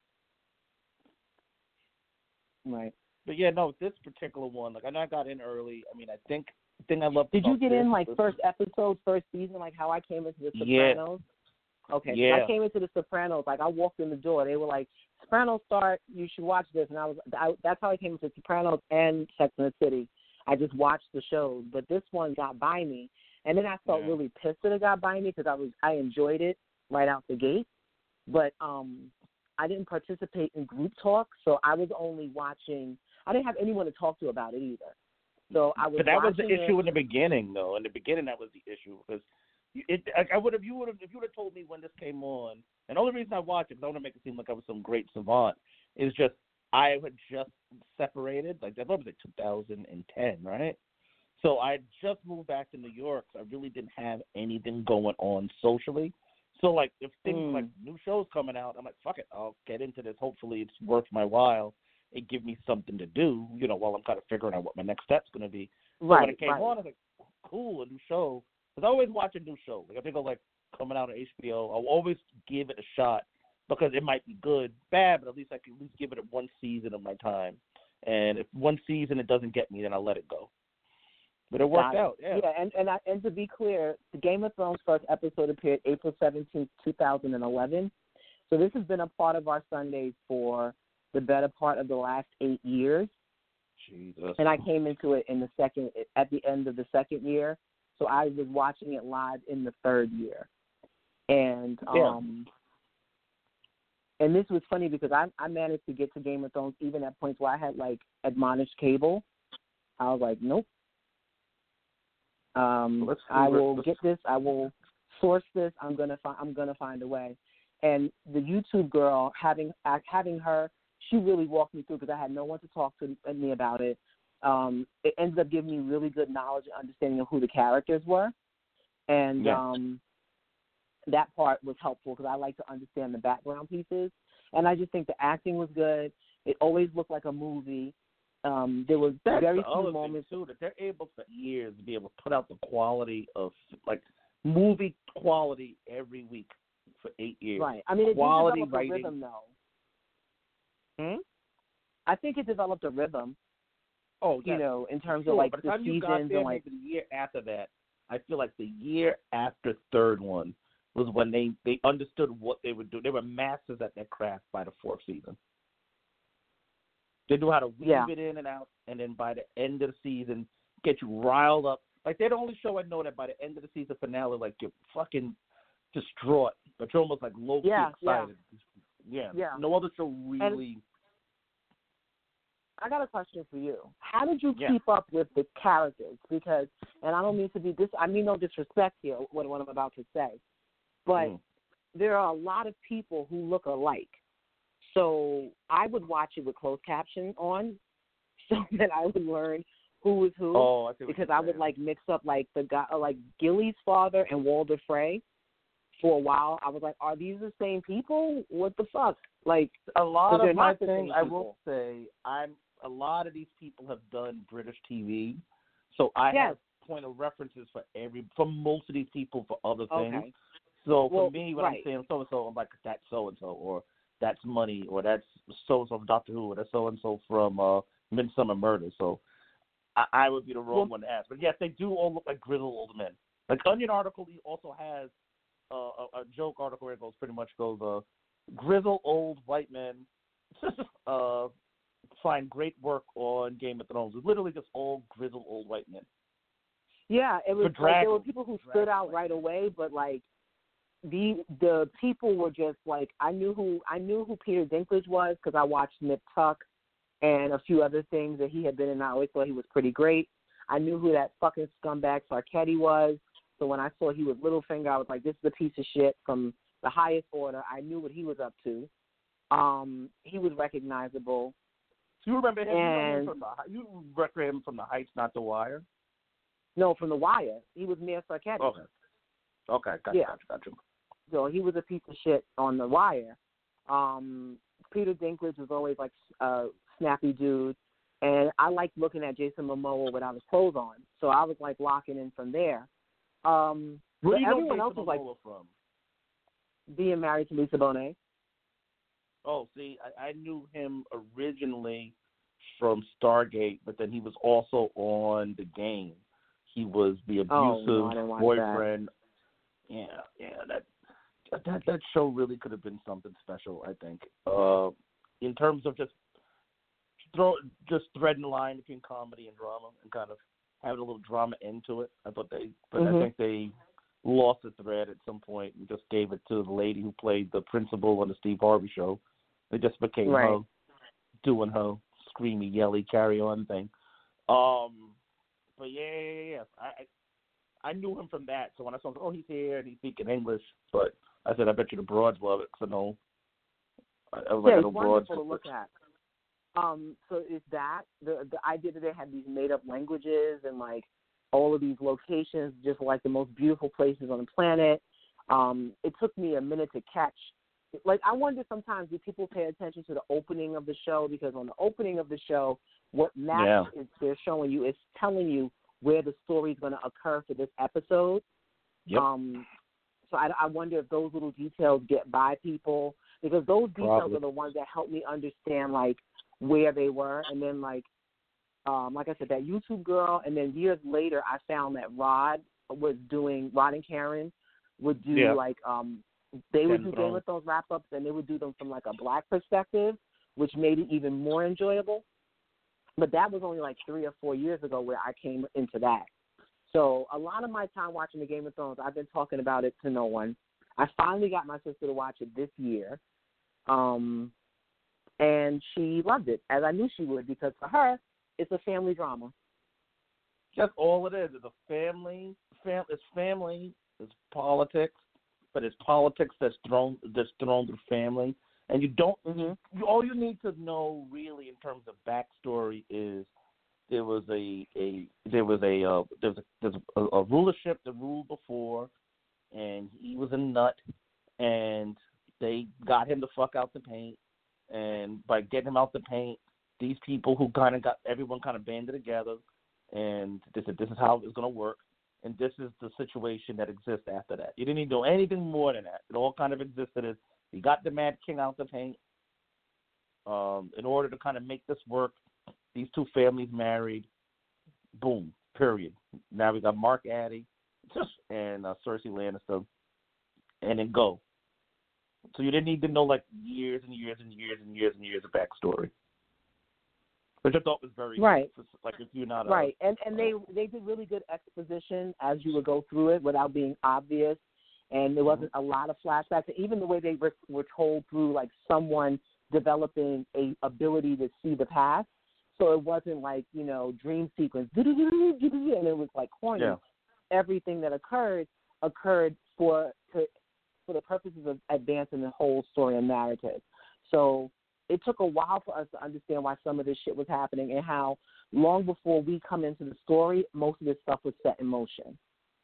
Right. But yeah, no, this particular one, like I know I got in early. I mean, I think the thing I loved. Did you about get this in like was- first episode, first season, like how I came into the Yeah. Sopranos? Okay, so Yeah. I came into the Sopranos. Like I walked in the door, they were like, "Sopranos start. You should watch this." And I was, I, that's how I came into Sopranos and Sex and the City. I just watched the shows, but this one got by me, and then I felt Yeah. really pissed that it got by me because I was, I enjoyed it right out the gate, but um, I didn't participate in group talk, so I was only watching. I didn't have anyone to talk to about it either. So I was. But that was the watching issue it. in the beginning, though. In the beginning, that was the issue because it. I, I would have. You would have. If you would have told me when this came on, and the only reason I watched it, because I want to make it seem like I was some great savant, is just I had just separated. Like I thought it was like two thousand ten, right? So I had just moved back to New York. So I really didn't have anything going on socially. So like if things Mm. like new shows coming out, I'm like, fuck it, I'll get into this. Hopefully, it's worth my while. It give me something to do, you know, while I'm kind of figuring out what my next step's going to be. So Right, when it came right. on, I was like, cool, a new show. Because I always watch a new show. Like, I think I'll, like, coming out of H B O, I'll always give it a shot because it might be good, bad, but at least I can at least give it one season of my time. And if one season it doesn't get me, then I'll let it go. But it worked Got it. out, yeah. Yeah, and and, I, and to be clear, the Game of Thrones first episode appeared April seventeenth, two thousand eleven. So this has been a part of our Sundays for the better part of the last eight years. Jesus. And I came into it in the second, at the end of the second year. So I was watching it live in the third year. And Yeah. um, and this was funny because I I managed to get to Game of Thrones even at points where I had like admonished cable. I was like, nope. Um, Let's see I where- will let's- get this. I will source this. I'm gonna find. I'm gonna find a way. And the YouTube girl, having having her, she really walked me through because I had no one to talk to me about it. Um, it ended up giving me really good knowledge and understanding of who the characters were, and Yeah. um, that part was helpful because I like to understand the background pieces. And I just think the acting was good. It always looked like a movie. Um, there was That's very the few other moments. thing, too, that they're able for years to be able to put out the quality of, like, movie quality every week for eight years. Right. I mean, it Quality did develop writing. a rhythm, though. Hmm? I think it developed a rhythm, Oh, you yes. know, in terms Sure, of, like, by the the time you got seasons there, and, like, maybe the year after that, I feel like the year after third one was when they, they understood what they would do. They were masters at their craft by the fourth season. They knew how to weave Yeah. it in and out, and then by the end of the season, get you riled up. Like, they're the only show I know that by the end of the season finale, like, you're fucking distraught, but you're almost, like, low-key Yeah, yeah. excited. Yeah. Yeah. No other show really... I got a question for you. How did you Yeah. keep up with the characters? Because, and I don't mean to be dis, I mean no disrespect here, what, what I'm about to say, but Mm. there are a lot of people who look alike. So I would watch it with closed caption on, so that I would learn who was who. Oh, I see what because you're I would saying. like mix up like the guy, uh, like Gilly's father and Walder Frey. For a while, I was like, "Are these the same people? What the fuck?" Like a lot they're of my not the thing, same I people. will say, I'm a lot of these people have done British T V, so I Yes. have point of references for every for most of these people for other things. Okay. So Well, for me, when right. I'm saying so and so, I'm like, that's so and so, or that's Money, or that's so and so from Doctor Who, or that's so and so from uh, Midsummer Murders. So I, I would be the wrong Well- one to ask. But yes, they do all look like grizzled old men. Like Onion article, he also has uh, a, a joke article where it goes pretty much goes uh, grizzled old white men uh, find great work on Game of Thrones. It's literally just all grizzled old white men. Yeah, it was For like there were Dragons. people who stood Dragons, out like- right away, but like the the people were just like I knew who I knew who Peter Dinklage was because I watched Nip Tuck and a few other things that he had been in. I always thought he was pretty great. I knew who that fucking scumbag Sarketti was. So when I saw he was Littlefinger, I was like, this is a piece of shit from the highest order. I knew what he was up to. Um, he was recognizable. You remember him, and, you, remember from the, you remember him from The Heights, not The Wire? No, from The Wire. He was Mayor Sarketti. Okay. Okay, gotcha, yeah. gotcha, gotcha. So he was a piece of shit on The Wire. Um, Peter Dinklage was always like a snappy dude. And I liked looking at Jason Momoa without his clothes on. So I was like locking in from there. Um, Where but do you everyone know else Jason was like Momoa from? being married to Lisa Bonet. Oh, see, I, I knew him originally from Stargate, but then he was also on The Game. He was the abusive oh, no, boyfriend. That. Yeah, yeah, that that that show really could have been something special, I think. Uh, in terms of just throw just threading the line between comedy and drama and kind of having a little drama into it. I thought they, but mm-hmm. I think they lost the thread at some point and just gave it to the lady who played the principal on the Steve Harvey show. It just became right. her doing her screamy, yelly, carry on thing. Um, but yeah, yeah, yeah, yeah. I, I knew him from that. So when I saw him, oh, he's here and he's speaking English, but I said, I bet you the broads love it. So no, I, I was yeah, like, I it's know wonderful broads. to look at. Um, so is that the the idea that they had these made up languages and like all of these locations, just like the most beautiful places on the planet? Um, it took me a minute to catch. Like, I wonder sometimes, do people pay attention to the opening of the show? Because on the opening of the show, what Max yeah. is they're showing you is telling you where the story is going to occur for this episode. Yep. Um, so I, I wonder if those little details get by people, because those details Probably. are the ones that help me understand, like, where they were. And then, like, um, like I said, that YouTube girl, and then years later I found that Rod was doing, Rod and Karen would do, yeah. like, um, they would Game do Game of Thrones wrap-ups, and they would do them from, like, a black perspective, which made it even more enjoyable. But that was only, like, three or four years ago where I came into that. So a lot of my time watching the Game of Thrones, I've been talking about it to no one. I finally got my sister to watch it this year, um, and she loved it, as I knew she would, because for her, it's a family drama. That's all it is. It's a family. Fam, it's family. It's politics, but it's politics that's thrown that's thrown through family. And you don't. Mm-hmm. You, all you need to know, really, in terms of backstory, is there was a, a there was a uh, there was a, there's a, a rulership that ruled before, and he was a nut, and they got him the fuck out the paint. And by getting him out the paint, these people who kind of got everyone kind of banded together, and they said, this is how it's going to work, and this is the situation that exists after that. You didn't need to do anything more than that. It all kind of existed as he got the Mad King out the paint. Um, in order to kind of make this work, these two families married. Boom. Period. Now we got Mark Addy and uh, Cersei Lannister, and then go. So you didn't need to know like years and years and years and years and years of backstory, which I thought was very right. Good. Like if you're not right, a, and and they they did really good exposition as you would go through it without being obvious, and there wasn't mm-hmm. a lot of flashbacks. And even the way they were, were told through like someone developing a ability to see the past, so it wasn't like you know dream sequence and it was like corny. Yeah. Everything that occurred occurred for to. for the purposes of advancing the whole story and narrative. So it took a while for us to understand why some of this shit was happening and how long before we come into the story, most of this stuff was set in motion.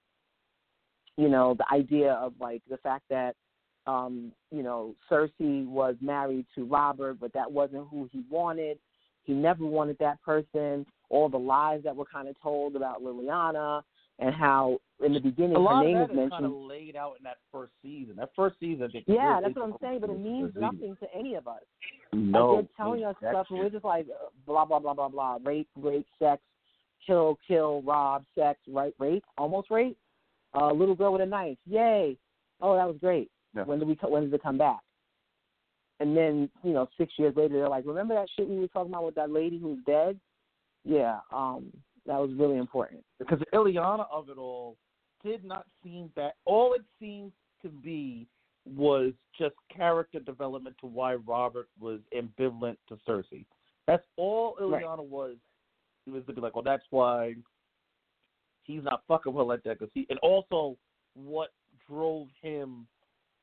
You know, the idea of, like, the fact that, um, you know, Cersei was married to Robert, but that wasn't who he wanted. He never wanted that person. All the lies that were kind of told about Liliana, and how in the beginning her name was mentioned. Kind of laid out in that first season. That first season, they yeah, that's what I'm saying. But it means nothing to any of us. No, like they're telling us stuff, and we're just like blah blah blah blah blah. Rape, rape, sex, kill, kill, rob, sex, right, rape, almost rape. A uh, little girl with a knife. Yay! Oh, that was great. Yeah. When did we? When did it come back? And then you know, six years later, they're like, remember that shit we were talking about with that lady who's dead? Yeah. Um. That was really important. Because the Ileana of it all did not seem that. All it seemed to be was just character development to why Robert was ambivalent to Cersei. That's all Ileana right. was. It was to be like, well, that's why he's not fucking with her like that. Cause he, and also what drove him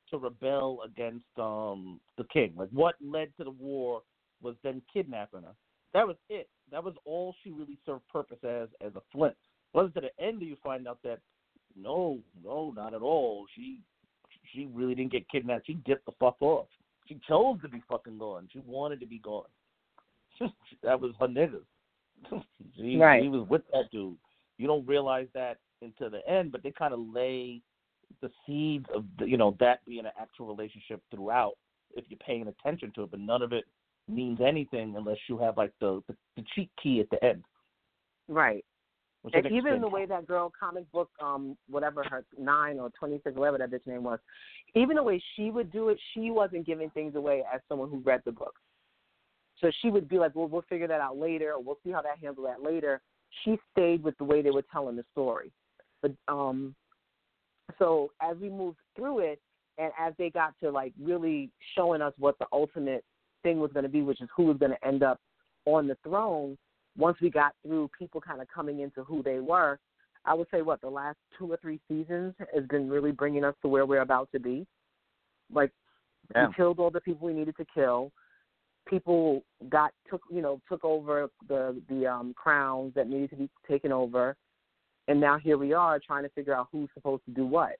to rebel against um the king. Like, what led to the war was them kidnapping her. That was it. That was all she really served purpose as as a Flint. It wasn't to the end that you find out that no, no, not at all. She she really didn't get kidnapped. She dipped the fuck off. She chose to be fucking gone. She wanted to be gone. That was her nigga. she, right. she was with that dude. You don't realize that until the end, but they kind of lay the seeds of the, you know, that being an actual relationship throughout if you're paying attention to it, but none of it means anything unless you have like the, the, the cheat key at the end. Right. Which And even the way that girl, comic book, um, whatever her nine or twenty six, whatever that bitch name was, even the way she would do it, she wasn't giving things away as someone who read the book. So she would be like, well, we'll figure that out later, or we'll see how that handle that later. She stayed with the way they were telling the story. But um, so as we moved through it, and as they got to like really showing us what the ultimate thing was going to be, which is who was going to end up on the throne, once we got through people kind of coming into who they were, I would say what the last two or three seasons has been really bringing us to where we're about to be. Like, yeah. We killed all the people we needed to kill. People got took you know took over the the um, crowns that needed to be taken over, and now here we are trying to figure out who's supposed to do what.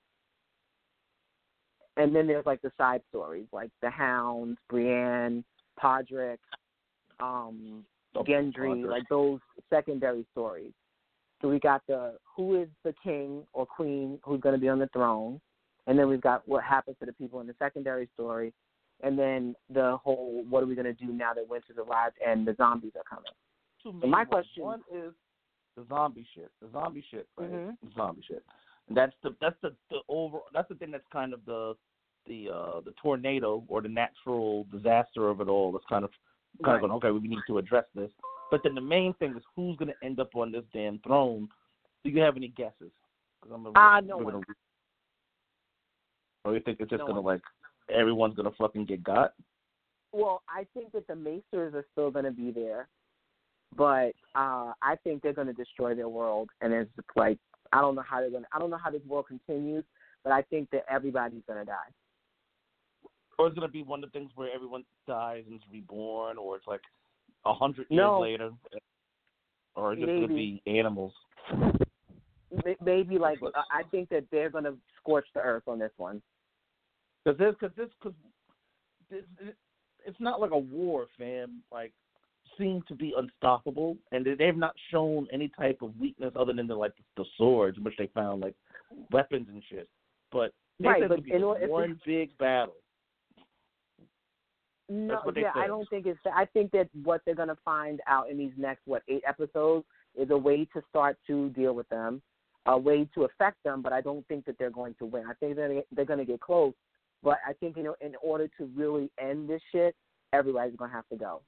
And then there's like the side stories, like the Hounds, Brienne, Podrick, um, Gendry, like those secondary stories. So we got the who is the king or queen who's going to be on the throne, and then we've got what happens to the people in the secondary story. And then the whole, what are we going to do now that winter's arrived and the zombies are coming? Two so my ones. question One is the zombie shit. The zombie shit, right? Mm-hmm. The zombie shit. And that's the that's the, the over that's the thing that's kind of the the uh, the tornado or the natural disaster of it all. That's kind of kind right. of going, okay, we need to address this. But then the main thing is who's going to end up on this damn throne. Do you have any guesses? Ah, uh, no one. Gonna, or you think it's just no going to one. like everyone's going to fucking get got? Well, I think that the Maesters are still going to be there, but uh, I think they're going to destroy their world, and it's like I don't know how they're going. I don't know how this world continues, but I think that everybody's going to die. Or it's going to be one of the things where everyone dies and is reborn, or it's like a hundred years no. later, or it's just Maybe. going to be animals. Maybe like I think that they're going to scorch the earth on this one. Because this, because this, because this, it's not like a war, fam. Like, seem to be unstoppable, and they've not shown any type of weakness other than the like the swords, which they found like weapons and shit. But they right, said but to be in, one it's, big battle. No, yeah, I don't think it's. I think that what they're going to find out in these next what eight episodes is a way to start to deal with them, a way to affect them. But I don't think that they're going to win. I think they're they're going to get close. But I think, you know, in order to really end this shit, everybody's going to have to go.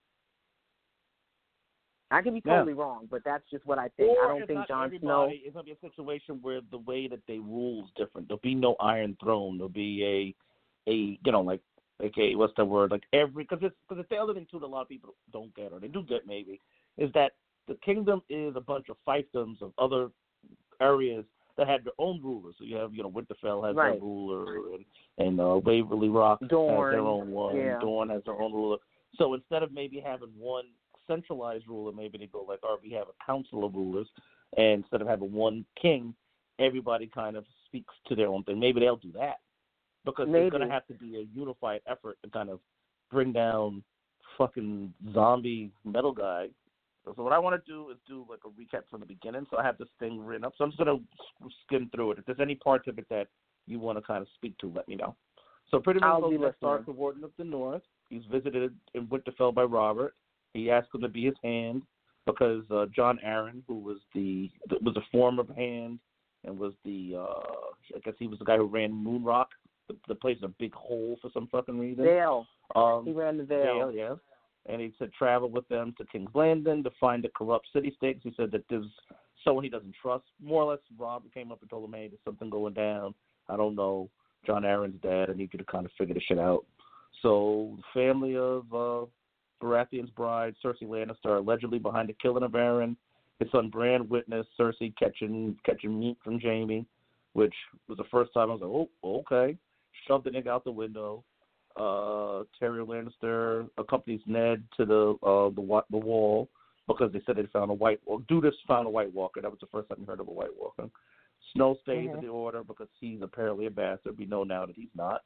I could be totally yeah. wrong, but that's just what I think. Or I don't think Jon Snow. It's going to be a situation where the way that they rule is different. There'll be no Iron Throne. There'll be a, a you know, like, okay, what's the word? Like every, because it's, because it's the other thing, too, that a lot of people don't get, or they do get maybe, is that the kingdom is a bunch of fiefdoms of other areas that had their own rulers. So you have, you know, Winterfell has right. their ruler, and, and uh, Waverly Rock Dorne, has their own one, yeah. Dorne has their own ruler. So instead of maybe having one centralized ruler, maybe they go like, or we have a council of rulers, and instead of having one king, everybody kind of speaks to their own thing. Maybe they'll do that, because maybe. It's going to have to be a unified effort to kind of bring down fucking zombie metal guy. So what I want to do is do like a recap from the beginning. So I have this thing written up. So I'm just going to skim through it. If there's any parts of it that you want to kind of speak to, let me know. So pretty much Lothair starts the Warden of the North. He's visited in Winterfell by Robert. He asked him to be his hand because uh, Jon Arryn, who was the was a former hand and was the uh, I guess he was the guy who ran Moonrock. The, the place is a big hole for some fucking reason. Vale. Um, he ran the Vale. Vale, yeah. And he said travel with them to King's Landing to find the corrupt city-states. He said that there's someone he doesn't trust. More or less, Robert came up and told him, hey, there's something going down. I don't know. Jon Arryn's dead. I need you to kind of figure this shit out. So the family of uh, Baratheon's bride, Cersei Lannister, are allegedly behind the killing of Arryn. His son Bran witnessed Cersei catching catching meat from Jaime, which was the first time I was like, oh, okay. shoved the nigga out the window. Uh, Tyrion Lannister accompanies Ned to the uh, the the wall because they said they found a white. Well, Judas found a White Walker. That was the first time we heard of a White Walker. Snow stays mm-hmm. in the Order because he's apparently a bastard. We know now that he's not.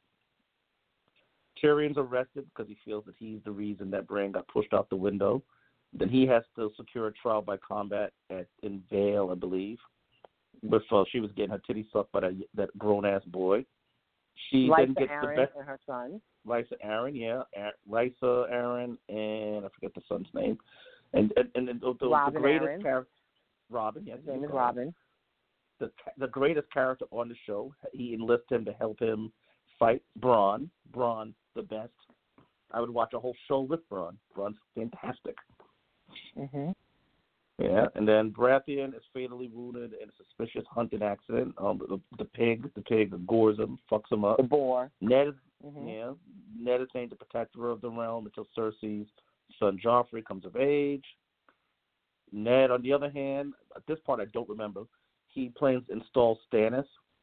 Tyrion's arrested because he feels that he's the reason that Bran got pushed out the window. Then he has to secure a trial by combat at in Vale, I believe. With uh, she was getting her titty sucked by that that grown ass boy. She Lysa then gets Arryn the best. and her son. Lysa Arryn, yeah, Lysa Arryn, and I forget the son's name. And and, and the, the, the greatest character, Robin. Yes, his name is Robin. The the greatest character on the show. He enlists him to help him fight Bronn. Bronn, the best. I would watch a whole show with Bronn. Bronn's fantastic. Mhm. Yeah, and then Baratheon is fatally wounded in a suspicious hunting accident. Um, the, the pig, the pig gores him, fucks him up. The boar. Ned is, mm-hmm. yeah, Ned is named the protector of the realm until Cersei's son Joffrey comes of age. Ned, on the other hand, at this part I don't remember. He plans to install Stannis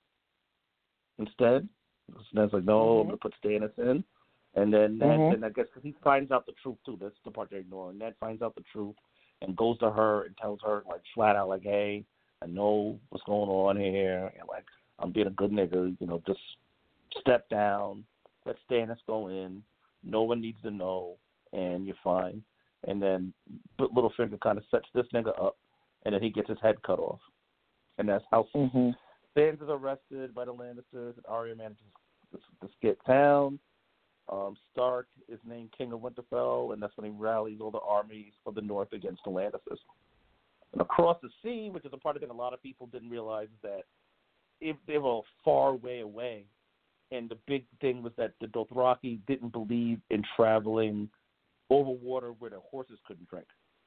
instead. Ned's like, no, mm-hmm. I'm gonna put Stannis in, and then Ned, mm-hmm. then I guess he finds out the truth too. That's the part they're ignoring. Ned finds out the truth. And goes to her and tells her, like, flat out, like, hey, I know what's going on here. And, like, I'm being a good nigga. You know, just step down. Let Stannis go in. No one needs to know. And you're fine. And then but Littlefinger kind of sets this nigga up. And then he gets his head cut off. And that's how mm-hmm. Stannis is arrested by the Lannisters. And Arya manages to, to skip town. Um, Stark is named King of Winterfell, and that's when he rallies all the armies of the north against the Lannisters. And across the sea, which is a part of it a lot of people didn't realize, that if they were a far way away, and the big thing was that the Dothraki didn't believe in traveling over water where their horses couldn't drink.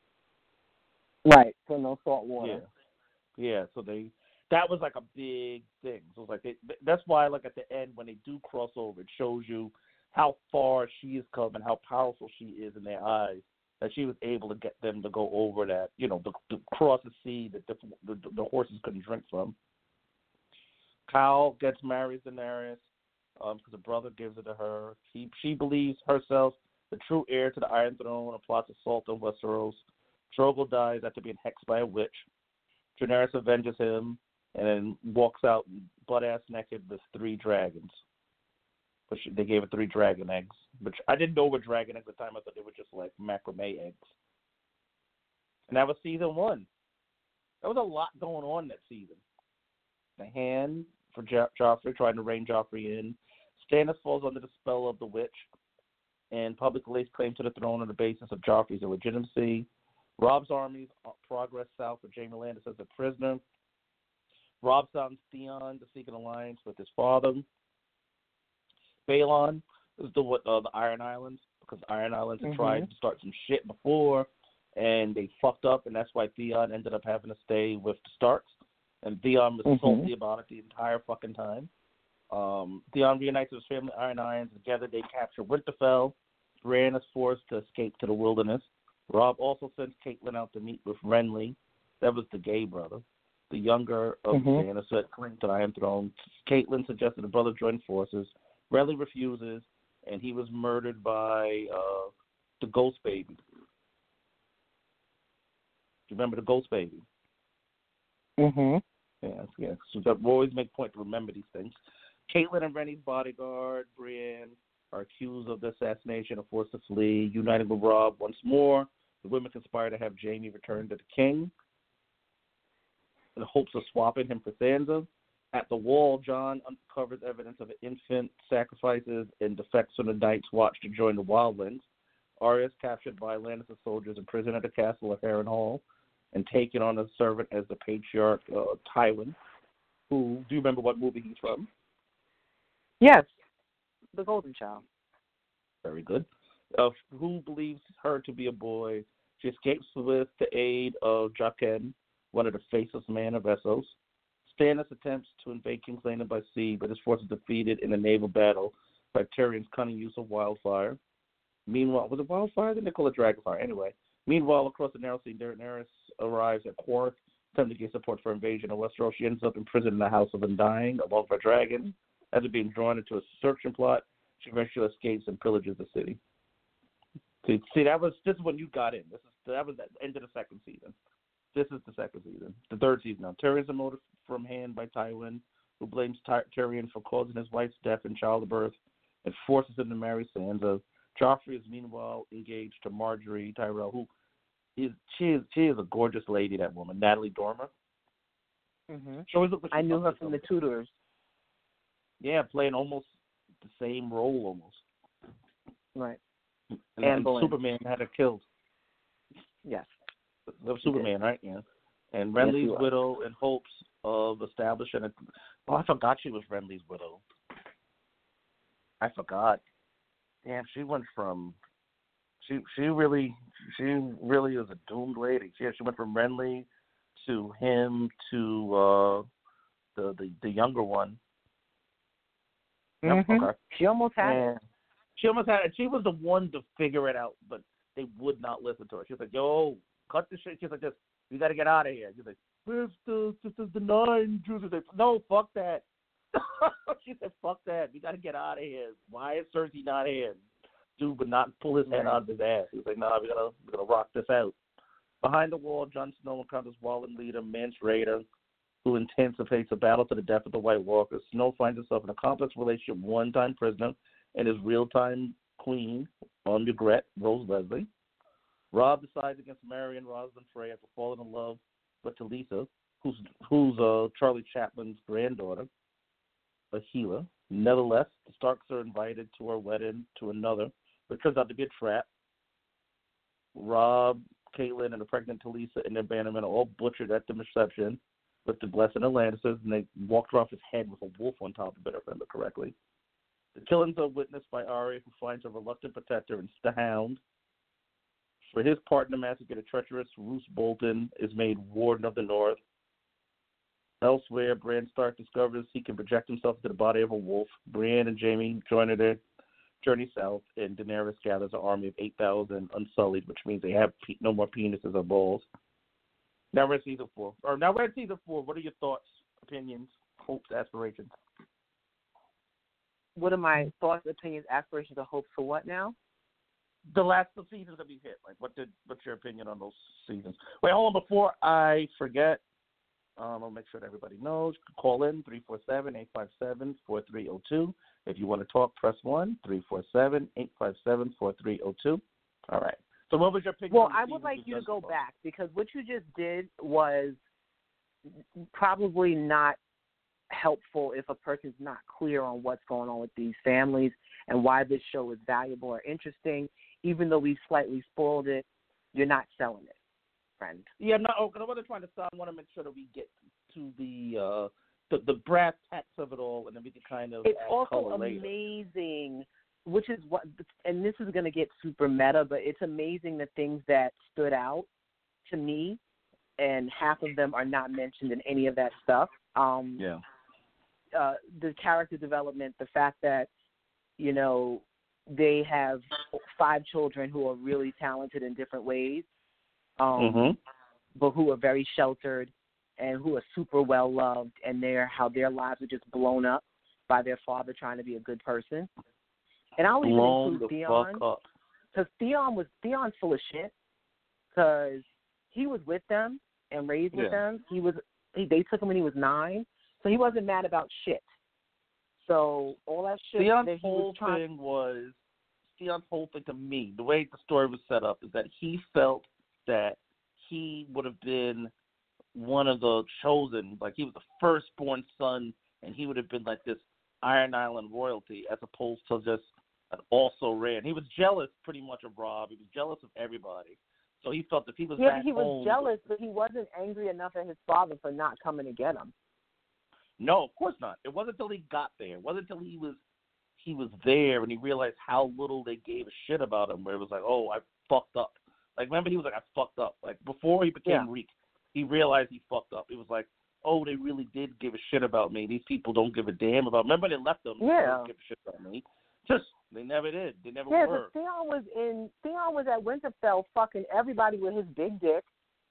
Right, so no salt water. Yeah, yeah. So they that was like a big thing. So it's like they, that's why, like at the end when they do cross over, it shows you how far she has come and how powerful she is in their eyes, that she was able to get them to go over that, you know, the, the cross the sea that the, the, the horses couldn't drink from. Kyle gets married to Daenerys um, because a brother gives it to her. He, she believes herself the true heir to the Iron Throne and plots assault on Westeros. Drogo dies after being hexed by a witch. Daenerys avenges him and then walks out butt-ass naked with three dragons. But she, they gave her three dragon eggs, which I didn't know were dragon eggs at the time. I thought they were just like macrame eggs. And that was season one. There was a lot going on that season. The hand for jo- Joffrey, trying to rein Joffrey in. Stannis falls under the spell of the witch, and publicly lays claim to the throne on the basis of Joffrey's illegitimacy. Robb's armies progress south with Jaime Lannister as a prisoner. Robb sends Theon to seek an alliance with his father. Balon is the uh, the Iron Islands, because Iron Islands had mm-hmm. tried to start some shit before, and they fucked up, and that's why Theon ended up having to stay with the Starks. And Theon was mm-hmm. salty about it the entire fucking time. Um, Theon reunites with his family Iron Irons. Together they capture Winterfell. Bran is forced to escape to the wilderness. Robb also sends Catelyn out to meet with Renly. That was the gay brother, the younger of mm-hmm. the Lannisters that cling to the Iron Throne. Catelyn suggested the brother join forces. Renly refuses, and he was murdered by uh, the Ghost Baby. Do you remember the Ghost Baby? Mm-hmm. Yeah, yeah. So we always make point to remember these things. Catelyn and Renly's bodyguard, Brienne, are accused of the assassination and forced to flee. United with Robb once more, the women conspire to have Jaime return to the king in the hopes of swapping him for Sansa. At the wall, Jon uncovers evidence of infant sacrifices and defects from the Night's Watch to join the Wildlings. Arya is captured by Lannister soldiers and imprisoned at the castle of Harrenhal and taken on as a servant as the patriarch uh, Tywin, who, do you remember what movie he's from? Yes, The Golden Child. Very good. Uh, who believes her to be a boy. She escapes with the aid of Jaqen, one of the faceless men of Essos. Stannis attempts to invade King's Landing by sea, but his force is defeated in a naval battle by Tyrion's cunning use of wildfire. Meanwhile, was it wildfire? Then they call it dragonfire. Anyway, meanwhile, across the narrow sea, Daenerys arrives at Quarth, attempting to get support for invasion of Westeros. She ends up imprisoned in the House of Undying, along with her dragon. After being drawn into a searching plot, she eventually escapes and pillages the city. See, see, that was this is when you got in. This is that was the end of the second season. This is the second season, the third season now. Tyrion's motive from hand by Tywin, who blames Ty- Tyrion for causing his wife's death in childbirth and forces him to marry Sansa. Joffrey is meanwhile engaged to Marjorie Tyrell, who is she is she is a gorgeous lady. That woman, Natalie Dormer. Mm-hmm. She always looked like I she knew her fucked from the somebody. Tudors. Yeah, playing almost the same role almost. Right. And, Anne and Boleyn. Superman had her killed. Yes. That was Superman, right? Yeah. And Yes, Renly's he was. widow in hopes of establishing a. Oh, I forgot she was Renly's widow. I forgot. Damn, she went from. She she really she really is a doomed lady. She she went from Renly to him to uh, the the the younger one. Yep, Mm-hmm. okay. She almost had it. And she almost had it. She was the one to figure it out, but they would not listen to her. She was like, "Yo, cut the shit." She's like, "This, we got to get out of here." She's like, "Where's the this is the nine?" She was like, "No, fuck that." She said, "Fuck that. We got to get out of here. Why is Cersei not here?" Dude would not pull his head out of his ass. He was like, "Nah, we gotta we gotta rock this out." Behind the wall, Jon Snow encounters Wallen leader Mance Rayder, who anticipates a battle to the death of the White Walkers. Snow finds himself in a complex relationship with one-time prisoner and his real-time queen, on regret, Rose Leslie. Robb decides against Marion Rosalind Frey after falling in love with Talisa, who's who's uh, Charlie Chaplin's granddaughter, a healer. Nevertheless, the Starks are invited to her wedding to another, but it turns out to be a trap. Robb, Caitlyn, and the pregnant Talisa and their bannermen are all butchered at the reception with the blessing of Lannisters, and they walked her off his head with a wolf on top of it, if I remember correctly. The killings are witnessed by Arya, who finds a reluctant protector in the Hound. For his part in the massacre, the treacherous Roose Bolton is made Warden of the North. Elsewhere, Bran Stark discovers he can project himself into the body of a wolf. Brienne and Jaime join her their journey south, and Daenerys gathers an army of eight thousand unsullied, which means they have pe- no more penises or balls. Now we're at season four. Or now we're at season four. What are your thoughts, opinions, hopes, aspirations? What are my thoughts, opinions, aspirations, or hopes for what now? The last two seasons that we hit. Like, what did? What's your opinion on those seasons? Wait, hold on. Before I forget, um, I'll make sure that everybody knows. Call in three four seven, eight five seven, four three zero two. If you want to talk, press one, three four seven, eight five seven, four three zero two. All right. So what was your opinion? Well, on the I would seasons like we've you to done go so far? back, because what you just did was probably not helpful if a person's not clear on what's going on with these families and why this show is valuable or interesting. Even though we slightly spoiled it, you're not selling it, friend. Yeah, no, because I wasn't trying to sell. I want to make sure that we get to the uh, the, the brass tacks of it all, and then we can kind of It's add also color later. amazing, which is what, and this is going to get super meta, but it's amazing the things that stood out to me, and half of them are not mentioned in any of that stuff. Um, Yeah. uh, the character development, the fact that, you know, they have five children who are really talented in different ways, um, Mm-hmm. but who are very sheltered and who are super well loved, and they're how their lives are just blown up by their father trying to be a good person. And I'll even Blown include the Theon, fuck up. because Theon was Theon's full of shit, because he was with them and raised with Yeah. them. He was he, they took him when he was nine, so he wasn't mad about shit. So all that shit Theon's that he whole was trying. thing was Theon's whole thing to me. The way the story was set up is that he felt that he would have been one of the chosen, like he was the firstborn son, and he would have been like this Iron Island royalty, as opposed to just an also ran. He was jealous, pretty much, of Robb. He was jealous of everybody. So he felt if he was Yeah, back he was home, jealous, but he wasn't angry enough at his father for not coming to get him. No, of course not. It wasn't until he got there. It wasn't until he was he was there and he realized how little they gave a shit about him. Where it was like, oh, I fucked up. Like, remember, he was like, I fucked up. Like, before he became Yeah. Reek, he realized he fucked up. It was like, oh, they really did give a shit about me. These people don't give a damn about. Remember, they left them. Yeah. They didn't give a shit about me. Just they never did. They never Yeah, were. but Theon was in Theon was at Winterfell fucking everybody with his big dick,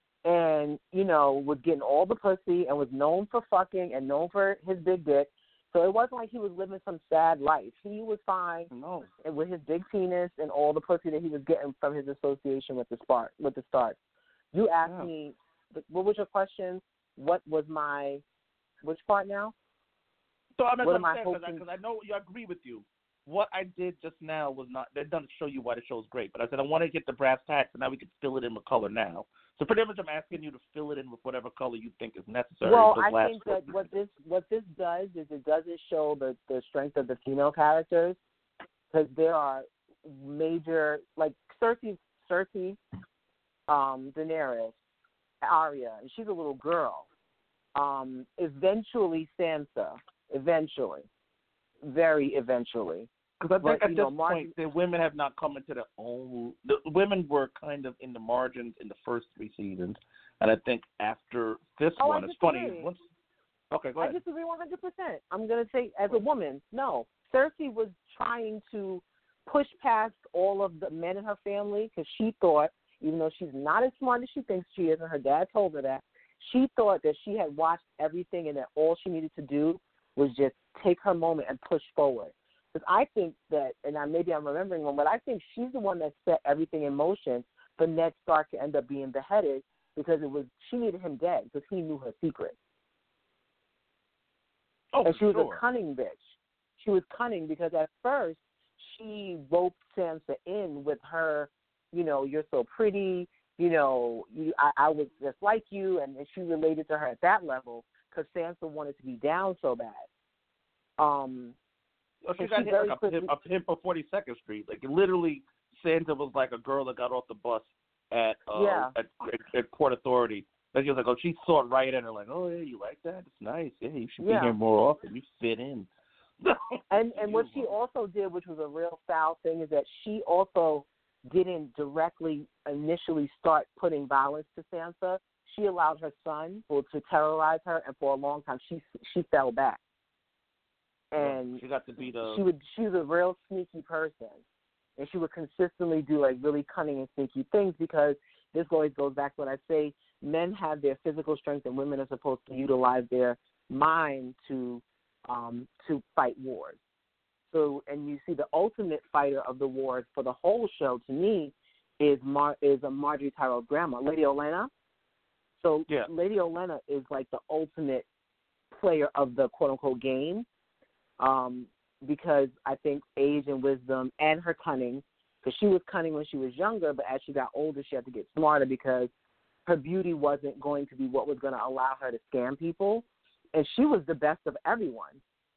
and you know was getting all the pussy and was known for fucking and known for his big dick. So it wasn't like he was living some sad life. He was fine No. and with his big penis and all the pussy that he was getting from his association with the Spark, with the Starks. You asked Yeah. me, what was your question? What was my, which part now? So I'm What am I saying because I, hoping- 'cause I know you agree with you. What I did just now was not, that doesn't show you why the show's great, but I said I want to get the brass tacks, and now we can fill it in with color now. So pretty much I'm asking you to fill it in with whatever color you think is necessary. Well, Those I last think that what this what this does is it doesn't show the, the strength of the female characters, because there are major, like Cersei, Cersei, um, Daenerys, Arya, and she's a little girl. Um, eventually Sansa, eventually, very eventually. Because I think But, at you this know, Martin- point, the women have not come into their own. The women were kind of in the margins in the first three seasons, and I think after this Oh, one, I it's funny. disagree. Once, okay, go I ahead. disagree one hundred percent. I'm going to say, as a woman, no. Cersei was trying to push past all of the men in her family because she thought, even though she's not as smart as she thinks she is, and her dad told her that, she thought that she had watched everything and that all she needed to do was just take her moment and push forward. Because I think that, and I, maybe I'm remembering wrong, but I think she's the one that set everything in motion for Ned Stark to end up being beheaded because it was she needed him dead because he knew her secret. Oh, and she was sure. a cunning bitch. She was cunning because at first she roped Sansa in with her, you know, you're so pretty, you know, you, I, I was just like you, and, and she related to her at that level because Sansa wanted to be down so bad. Um, Oh, she and got she hit very like a quickly- pimp, a pimp of forty-second Street. Like literally, Santa was like a girl that got off the bus at uh, Yeah. at, at, at Port Authority. Like she was like, oh, she saw it right in her, like, oh yeah, you like that? It's nice. Yeah, you should Yeah. be here more often. You fit in. And and what she also did, which was a real foul thing, is that she also didn't directly initially start putting violence to Sansa. She allowed her son well, to terrorize her, and for a long time she she fell back. And she got to be the. she would she was a real sneaky person, and she would consistently do like really cunning and sneaky things because this always goes back to what I say: men have their physical strength, and women are supposed to utilize their mind to um, to fight wars. So, and you see the ultimate fighter of the wars for the whole show to me is Mar- is a Marjorie Tyrell's grandma, Lady Olenna. So, Yeah. Lady Olenna is like the ultimate player of the quote unquote game. Um, because I think age and wisdom and her cunning, because she was cunning when she was younger, but as she got older, she had to get smarter because her beauty wasn't going to be what was going to allow her to scam people. And she was the best of everyone.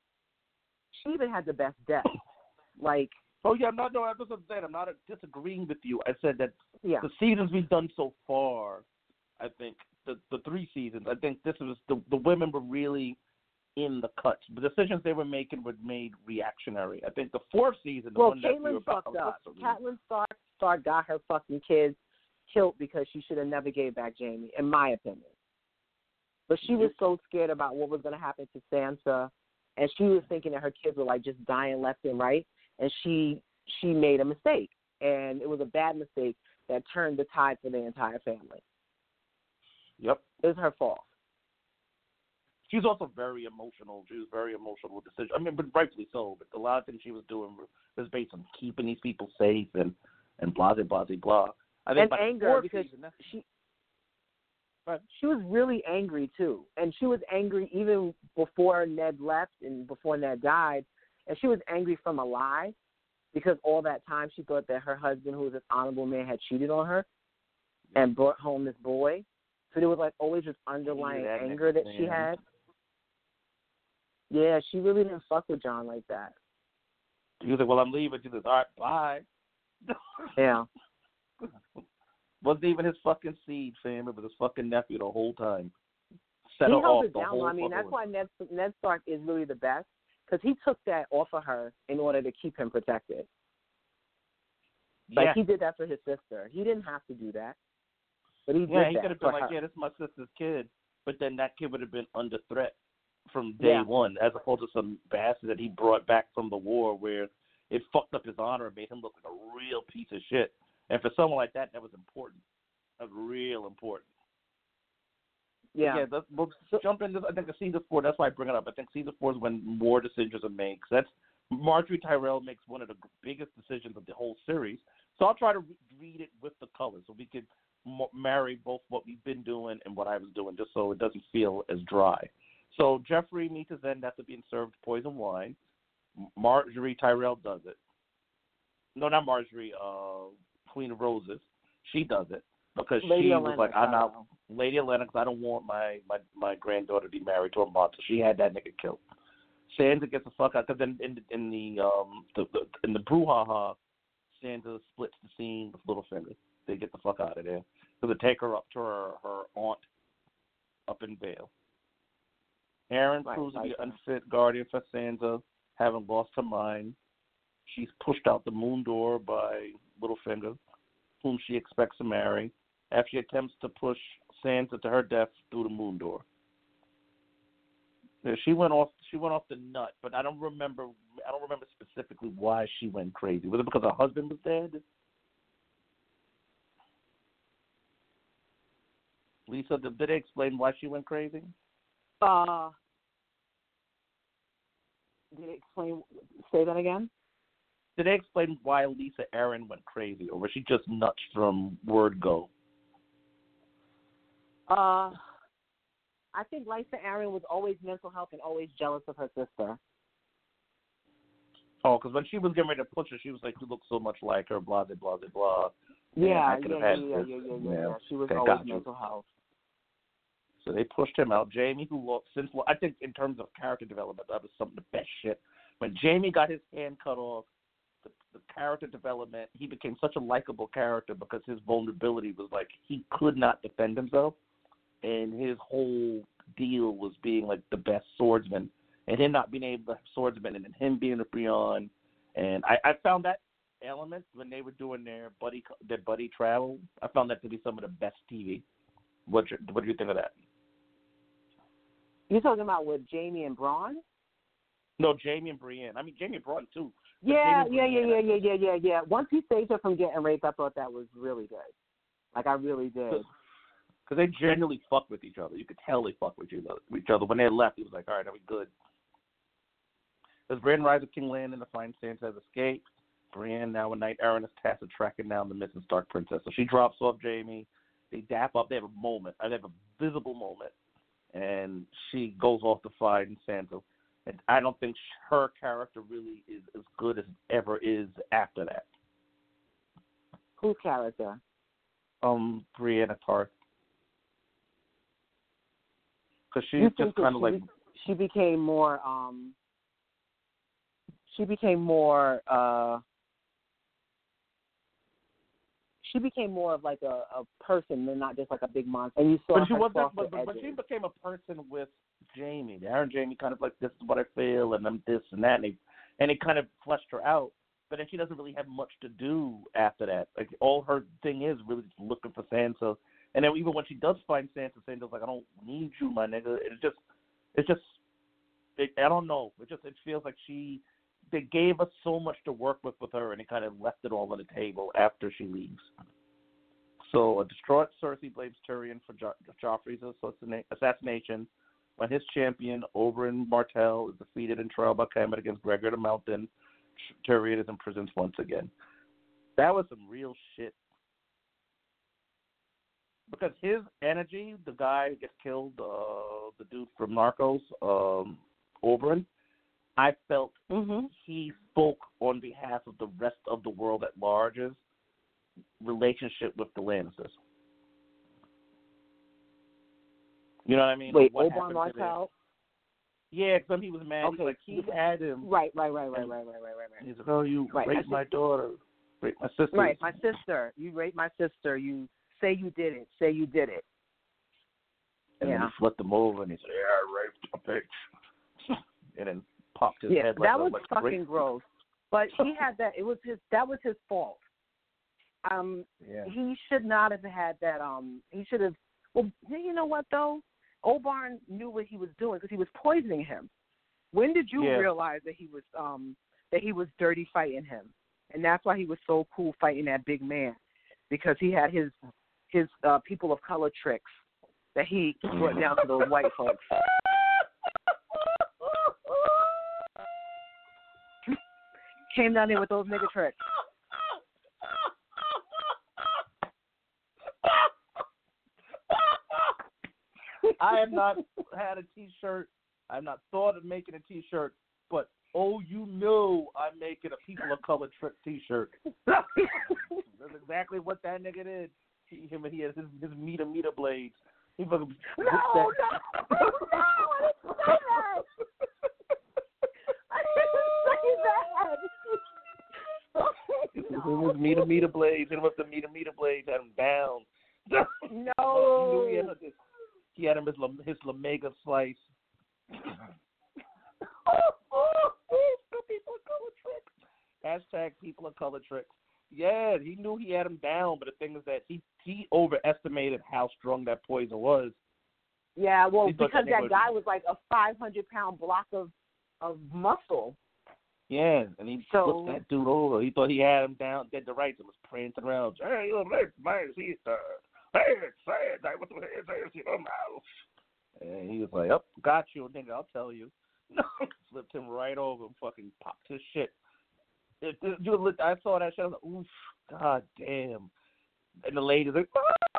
She even had the best death. Like, Oh yeah, I'm not. No, that's what I'm saying. I'm not disagreeing with you. I said that yeah, the seasons we've done so far, I think the the three seasons. I think this was the the women were really in the cuts. The decisions they were making were made reactionary. I think the fourth season, the well, one that we were Caitlyn about fucked to up. listen to- Catelyn Stark, Stark got her fucking kids killed because she should have never gave back Jamie, in my opinion. But she was so scared about what was going to happen to Sansa, and she was thinking that her kids were like just dying left and right, and she she made a mistake, and it was a bad mistake that turned the tide for the entire family. Yep. It was her fault. She's also very emotional. She was very emotional with decisions. I mean, but rightfully so. But a lot of things she was doing was based on keeping these people safe and and blah blah blah blah. I think And by the anger fourth because season, that's- she she was really angry too, and she was angry even before Ned left and before Ned died, and she was angry from a lie because all that time she thought that her husband, who was an honorable man, had cheated on her and brought home this boy. So there was like always this underlying that anger that she man. had. Yeah, she really didn't fuck with John like that. She was like, "Well, I'm leaving." She says, "All right, bye." Yeah. Wasn't even his fucking seed, fam. It was his fucking nephew the whole time. Set He her held off it the down. whole I mean, that's fucking- why Ned Ned Stark is really the best because he took that off of her in order to keep him protected. Like yeah. he did that for his sister. He didn't have to do that, but he did Yeah, he that could have for been like, her. "Yeah, this is my sister's kid," but then that kid would have been under threat from day Yeah. one, as opposed to some bastard that he brought back from the war, where it fucked up his honor and made him look like a real piece of shit. And for someone like that, that was important. That was real important. Yeah. Yeah, let's, we'll jump into, I think, the season four. That's why I bring it up. I think season four is when more decisions are made. 'Cause that's Marjorie Tyrell makes one of the biggest decisions of the whole series. So I'll try to re- read it with the colors so we could m- marry both what we've been doing and what I was doing, just so it doesn't feel as dry. So Jeffrey meets his end after being served poison wine. Marjorie Tyrell does it. No, not Marjorie. Uh, Queen of Roses. She does it because Lady she Olenna, was like, "I'm not Tyrell. Lady Olenna, 'cause I don't want my, my my granddaughter to be married to a monster." She had that nigga killed. Sansa gets the fuck out because in in, in the um the, the in the brouhaha, Sansa splits the scene with Littlefinger. They get the fuck out of there because they take her up to her her aunt up in Vale. Aaron Right, proves to be right. an unfit guardian for Sansa, having lost her mind. She's pushed out the moon door by Littlefinger, whom she expects to marry, after she attempts to push Sansa to her death through the moon door. Yeah, she went off. She went off the nut, but I don't remember. I don't remember specifically why she went crazy. Was it because her husband was dead? Lisa, did they explain why she went crazy? Uh, did it explain? Say that again. Did they explain why Lisa Aaron went crazy, or was she just nuts from word go? Uh, I think Lisa Aaron was always mental health and always jealous of her sister. Oh, because when she was getting ready to push her, she was like, "You look so much like her." Blah blah blah blah blah. Yeah, I yeah, could yeah, have yeah, had yeah, this. yeah, yeah, yeah, Yeah. yeah. She was Okay, always got you. mental health. So they pushed him out. Jamie, who lost, since I think in terms of character development, that was some of the best shit. When Jamie got his hand cut off, the, the character development, he became such a likable character because his vulnerability was like he could not defend himself, and his whole deal was being like the best swordsman, and him not being able to swordsman, and then him being a Brion. And I, I found that element when they were doing their buddy their buddy travel. I found that to be some of the best T V. What what do you think of that? You're talking about with Jamie and Braun? No, Jamie and Brienne. I mean, Jamie and Braun, too. But Yeah, Jamie yeah, and yeah, Brienne, yeah, yeah, yeah, yeah, yeah. Once he saved her from getting raped, I thought that was really good. Like, I really did. Because they genuinely fuck with each other. You could tell they fuck with each other. Each other. When they left, he was like, all right, are we good? As Brienne rides with King Landon to find Sansa has escaped, Brienne, now a knight errant, is tasked with tracking down the missing Stark princess. So she drops off Jamie. They dap up. They have a moment. They have a visible moment. And she goes off to find Sansa. And I don't think her character really is as good as it ever is after that. Whose character? Um, Brienne of Tarth. Because she's You just think that kind of she like... be- she became more, um, she became more, uh, she became more of like a, a person than not just like a big monster. And you saw But she her wasn't. softer But, but, but she edges. became a person with Jamie. Aaron Jamie kind of like, this is what I feel, and I'm this and that, and, he, and it kind of fleshed her out. But then she doesn't really have much to do after that. Like all her thing is really just looking for Sansa. And then even when she does find Sansa, Sansa's like, I don't need you, my nigga. It's just, it's just, it, I don't know. It just, it feels like she, they gave us so much to work with with her, and it kind of left it all on the table after she leaves. So a distraught Cersei blames Tyrion for jo- Joffrey's assassina- assassination when his champion, Oberyn Martell, is defeated in trial by Camelot against Gregor the Mountain. Tyrion is imprisoned once again. That was some real shit. Because his energy, the guy who gets killed, uh, the dude from Narcos, um, Oberyn, I felt Mm-hmm. he spoke on behalf of the rest of the world at large's relationship with the Lannisters. You know what I mean? Wait, What Oberyn happened to them. Martell? Yeah, because he was mad. Okay. He's like, he had him. Right, right, right, right, right, right, right, right. He's like, oh, you Right. raped I my daughter, raped my sister. Right, my sister. You raped my sister. You say you did it. Say you did it. And yeah. then he flipped him over and he said, yeah, I raped a bitch. And then popped his Yeah, head like that a, was like a fucking rape. gross. But he had that. It was his. That was his fault. Um, Yeah. he should not have had that. Um, he should have. Well, you know what though? Oberyn knew what he was doing because he was poisoning him. When did you Yeah. realize that he was um that he was dirty fighting him? And that's why he was so cool fighting that big man, because he had his his uh, people of color tricks that he brought down to those white folks. Came down there with those nigga tricks. I have not had a T-shirt. I have not thought of making a T-shirt, but oh, you know I'm making a People of Color trick T-shirt. That's exactly what that nigga did. He, him, he has his, his meter meter blades. He fucking no, no, no, no, I didn't say that. I didn't say that. No. His meter meter blades. Hit him with the meter meter blades. Had him down. No. He, he, had his, he had him his his Lamega slice. oh, oh, people of color tricks. Hashtag people of color tricks. Yeah, he knew he had him down, but the thing is that he he overestimated how strong that poison was. Yeah, well, He thought because that that, nigga guy was like a five hundred pound block of of muscle. Yeah, and he So- flipped that dude over. He thought he had him down, dead to rights, and was prancing around. Hey, you left my sister. Hey, say it. I want to hear this in your mouth. And he was like, "Oh, got you, nigga. I'll tell you." No, flipped him right over and fucking popped his shit. It, it, you, I saw that shit. I was like, "Oof, god damn!" And the lady's like,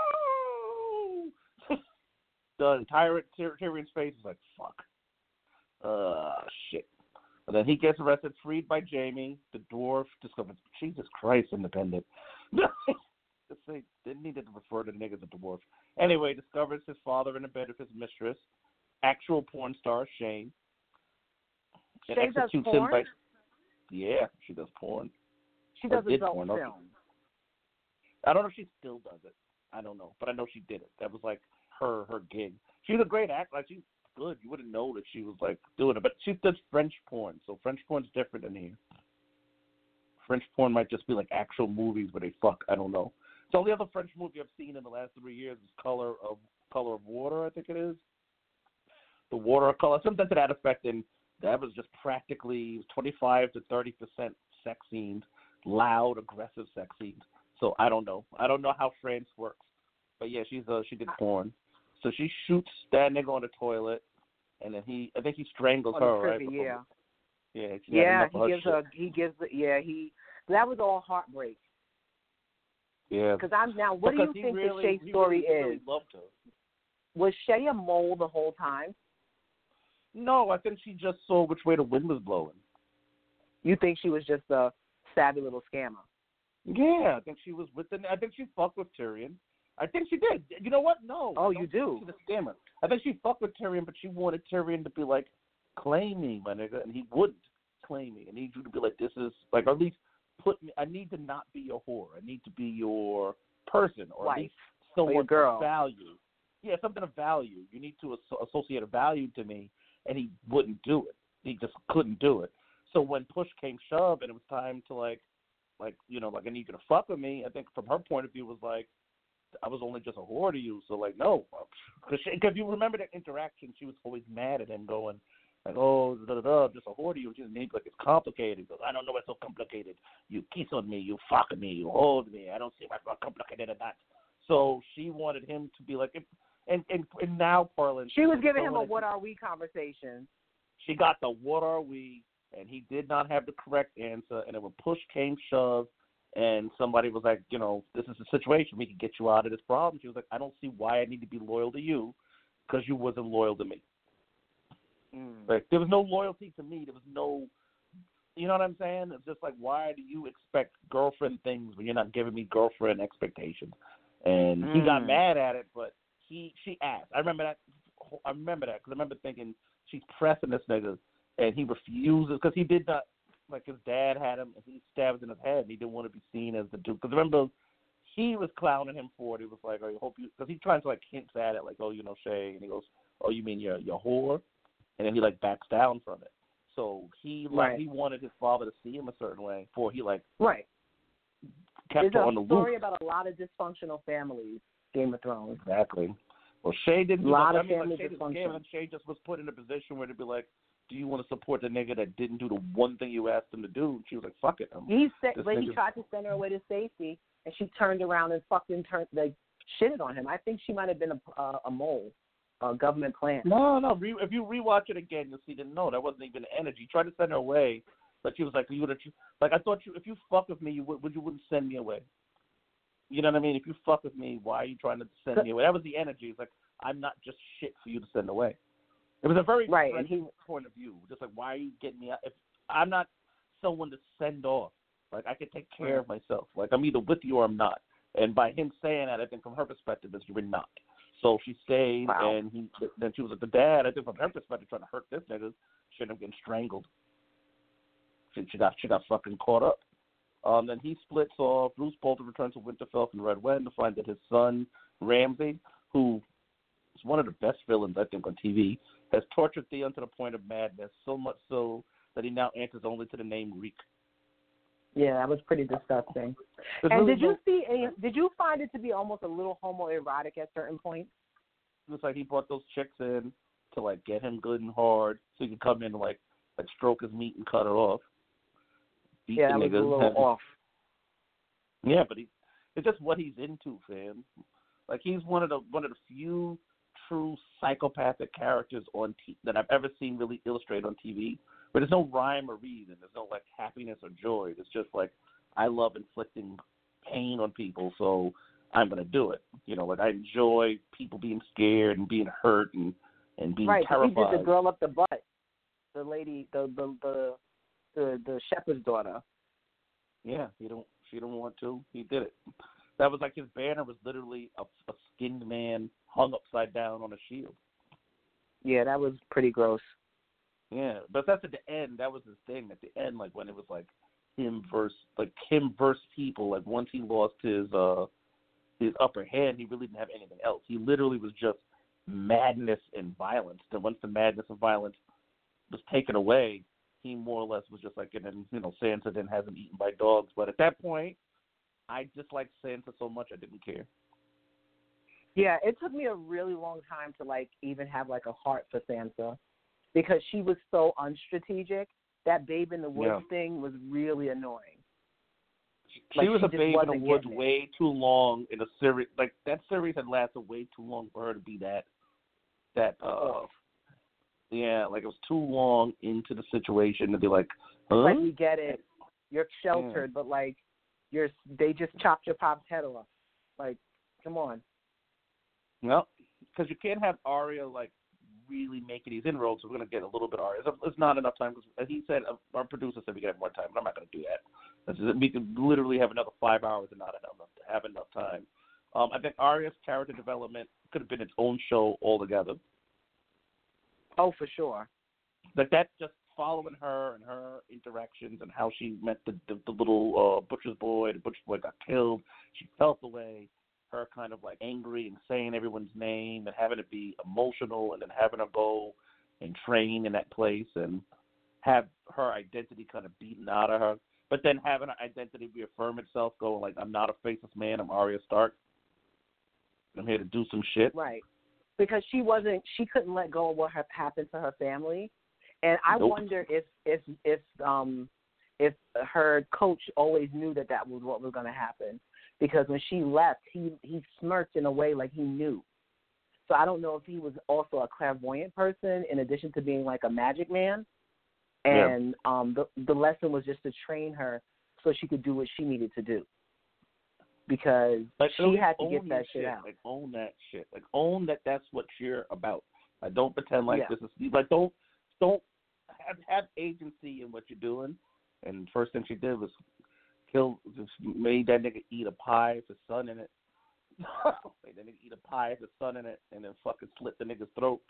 "Oh!" The entire Tyrion's face is like, "Fuck." Uh, shit. And then he gets arrested, freed by Jamie. The dwarf discovers, Jesus Christ, independent. They didn't need to refer to the nigga as a dwarf. Anyway, discovers his father in the bed with his mistress, actual porn star Shane. And Shane does executes porn? him by, yeah, she does porn. She Or does did adult porn, film. okay. I don't know if she still does it. I don't know, but I know she did it. That was like her her gig. She's a great actor. Like, she's good. You wouldn't know that she was like doing it, but she does French porn. So French porn's different than here. French porn might just be like actual movies where they fuck. I don't know. So the only other French movie I've seen in the last three years is Color of Color of Water. I think it is The Water of Color, something to that effect. And that was just practically twenty-five to thirty percent sex scenes, loud, aggressive sex scenes. So I don't know. I don't know how France works. But yeah, she's uh, she did porn. So she shoots that nigga on the toilet, and then he, I think he strangles On her, the privy, right? yeah. Yeah, she had Yeah, enough he of her gives shit. her, he gives, the, yeah, he, that was all heartbreak. Yeah. Because I'm now, what Because do he you think really, the Shay he story really, is? really loved her. Was Shay a mole the whole time? No, I think she just saw which way the wind was blowing. You think she was just a savvy little scammer? Yeah, I think she was with the. I think she fucked with Tyrion. I think she did. You know what? No. Oh, I you don't do? think she's a scammer. I think she fucked with Tyrion, but she wanted Tyrion to be like, claim me, my nigga, and he wouldn't claim me. I need you to be like, this is like, or at least put me. I need to not be your whore. I need to be your person, or Wife. at least Or your someone girl. of value. Yeah, something of value. You need to asso- associate a value to me, and he wouldn't do it. He just couldn't do it. So when push came shove, and it was time to like, like you know, like I need you to fuck with me. I think from her point of view was like, I was only just a whore to you. So like, no, because if you remember that interaction, she was always mad at him, going like, oh, da da da, just a whore to you. She didn't like it's complicated. He goes, I don't know what's so complicated. You kiss on me, you fuck me, you hold me. I don't see what's more complicated than that. So she wanted him to be like, and and, and now parlance. She was giving him a like, "What are we?" conversation. She got the "What are we?" and he did not have the correct answer. And then when push came shove, and somebody was like, you know, this is a situation we can get you out of this problem. She was like, I don't see why I need to be loyal to you because you wasn't loyal to me. Mm. Like there was no loyalty to me. There was no, you know what I'm saying? It's just like, why do you expect girlfriend things when you're not giving me girlfriend expectations? And Mm. he got mad at it, but he she asked. I remember that. I remember that because I remember thinking she's pressing this nigga, and he refuses because he did not. Like his dad had him, and he stabbed in his head, and he didn't want to be seen as the dude. Because remember, he was clowning him for it. He was like, "Oh, I hope you," because he's trying to like hints at it, like, "Oh, you know, Shay," and he goes, "Oh, you mean you're your whore?" And then he like backs down from it. So he like Right. he wanted his father to see him a certain way, before he like Right. kept It's her a on the story roof. about a lot of dysfunctional families. Game of Thrones. Exactly. Well, Shay didn't. A lot I of mean, family like, Shay didn't dysfunction. give, and Shay just was put in a position where to be like, do you want to support the nigga that didn't do the one thing you asked him to do? And she was like, fuck it. I'm, He said this when he nigga- tried to send her away to safety, and she turned around and fucking turned like shitted on him. I think she might have been a, a, a mole, a government plant. No, no. Re- if you rewatch it again, you'll see that no, that wasn't even energy. Tried to send her away, but she was like, "You would like I thought you if you fuck with me, you would, would you wouldn't send me away." You know what I mean? If you fuck with me, why are you trying to send me away? That was the energy. It's like I'm not just shit for you to send away. It was a very right, and he point of view. Just like, why are you getting me out? If I'm not someone to send off, like I can take care of myself. Like I'm either with you or I'm not. And by him saying that, I think from her perspective, is you're not. So she stayed, wow. and he then she was like the dad. I think from her perspective, trying to hurt this nigga, she ended up getting strangled. She, she got she got fucking caught up. Um, then he splits off. Bruce Bolton returns to Winterfell from Red Wedding to find that his son Ramsay, who is one of the best villains I think on T V, has tortured Theon to the point of madness, so much so that he now answers only to the name Reek. Yeah, that was pretty disgusting. There's and really did you no, see any? Did you find it to be almost a little homoerotic at certain points? It was like he brought those chicks in to like get him good and hard, so he could come in and like like stroke his meat and cut her off. Beat Yeah, the that was niggas, a little have, off. Yeah, but he it's just what he's into, fam. Like he's one of the one of the few true psychopathic characters on t- that I've ever seen really illustrated on T V. But there's no rhyme or reason. There's no like happiness or joy. It's just like I love inflicting pain on people, so I'm gonna do it. You know, like I enjoy people being scared and being hurt and, and being right, terrified. Right, he did the girl up the butt, the lady, the the the the, the shepherd's daughter. Yeah, he don't. She don't want to. He did it. That was like his banner was literally a, a skinned man hung upside down on a shield. Yeah, that was pretty gross. Yeah, but that's at the end. That was his thing. At the end, like when it was like him versus like him versus people. Like once he lost his uh his upper hand, he really didn't have anything else. He literally was just madness and violence. And once the madness and violence was taken away, he more or less was just like, and then you know, Sansa then has him eaten by dogs. But at that point, I just liked Sansa so much I didn't care. Yeah, it took me a really long time to like even have like a heart for Sansa. Because she was so unstrategic, that babe in the woods yeah. thing was really annoying. She like, was she a babe in the woods it. way too long in a series. Like that series had lasted way too long for her to be that. That uh, oh. yeah, like it was too long into the situation to be like, huh? Like we get it, you're sheltered, yeah. but like you're they just chopped your pop's head off. Like, come on. No, because you can't have Arya like. Really making these inroads, so we're going to get a little bit of Arya. It's, it's not enough time because he said, uh, our producer said we could have more time, but I'm not going to do that. This is, we could literally have another five hours and not enough to have enough time. Um, I think Arya's character development could have been its own show altogether. Oh, for sure. Like that, just following her and her interactions and how she met the the, the little uh, butcher's boy. The butcher's boy got killed. She felt the way. Her kind of like angry and saying everyone's name and having to be emotional and then having her go and train in that place and have her identity kind of beaten out of her, but then having her identity reaffirm itself, going like, I'm not a faceless man, I'm Arya Stark. I'm here to do some shit. Right. Because she wasn't, she couldn't let go of what had happened to her family. And I nope. wonder if, if, if, um, if her coach always knew that that was what was going to happen. Because when she left, he, he smirked in a way like he knew. So I don't know if he was also a clairvoyant person in addition to being like a magic man. And yeah. um, the the lesson was just to train her so she could do what she needed to do. Because like, she had to get that shit shit out. Like, own that shit. Like, own that that's what you're about. Like, don't pretend like yeah. this is, like, don't, don't have, have agency in what you're doing. And the first thing she did was kill, just made that nigga eat a pie with his son in it. Made that nigga eat a pie with his son in it, and then fucking slit the nigga's throat.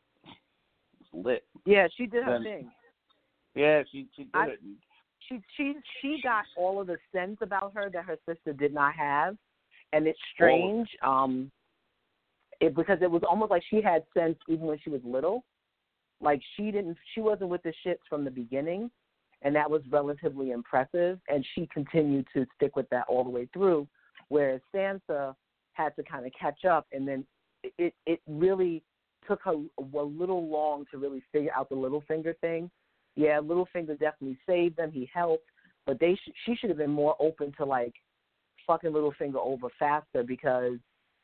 It's lit. Yeah, she did her then, thing. Yeah, she she did I, it. She she she got all of the sense about her that her sister did not have, and it's strange. Oh. Um, it because it was almost like she had sense even when she was little. Like she didn't, she wasn't with the shits from the beginning. And that was relatively impressive, and she continued to stick with that all the way through, whereas Sansa had to kind of catch up, and then it it really took her a little long to really figure out the Littlefinger thing. Yeah, Littlefinger definitely saved them. He helped, but they sh- she should have been more open to, like, fucking Littlefinger over faster because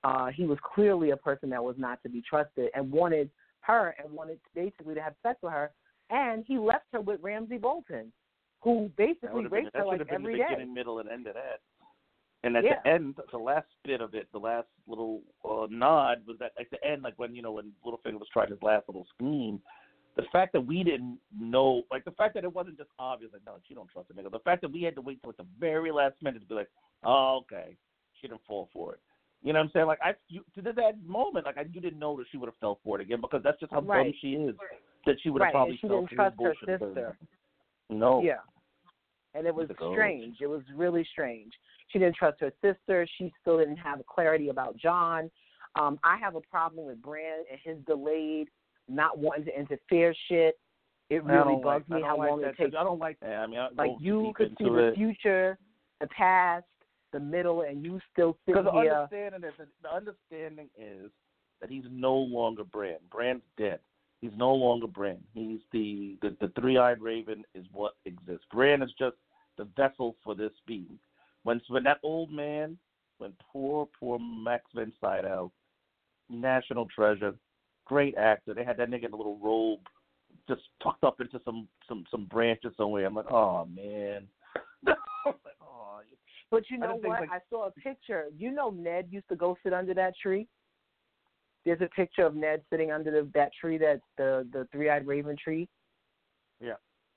uh, he was clearly a person that was not to be trusted and wanted her and wanted basically to have sex with her. And he left her with Ramsey Bolton, who basically raped been, her like every day. That should have been the beginning, middle, and end of that. And at yeah. the end, the last bit of it, the last little uh, nod was that at the end, like when, you know, when Littlefinger was trying his last little scheme, the fact that we didn't know, like the fact that it wasn't just obvious, like, no, she don't trust the nigga. The fact that we had to wait till like the very last minute to be like, oh, okay, she didn't fall for it. You know what I'm saying? Like, I, you, to that moment, like, I, you didn't know that she would have fell for it again because that's just how right. dumb she is, that she would have right. probably and she fell didn't for trust her bullshit. sister. No. Yeah. And it was strange. It was really strange. She didn't trust her sister. She still didn't have clarity about John. Um, I have a problem with Bran and his delayed, not wanting to interfere shit. It really bugs like, me how like long that. it takes. I don't like that. I mean, I like you could see the it. future, the past, the middle, and you still sit because here. The understanding, is, the understanding is that he's no longer Bran. Bran's dead. He's no longer Bran. He's the, the, the three-eyed raven is what exists. Bran is just the vessel for this being. When when that old man, when poor, poor Max von Sydow, national treasure, great actor, they had that nigga in a little robe just tucked up into some, some, some branches somewhere. I'm like, oh, man. like, oh. But you know I what? like, I saw a picture. You know Ned used to go sit under that tree? There's a picture of Ned sitting under the, that tree, that's the, the three-eyed raven tree. Yeah.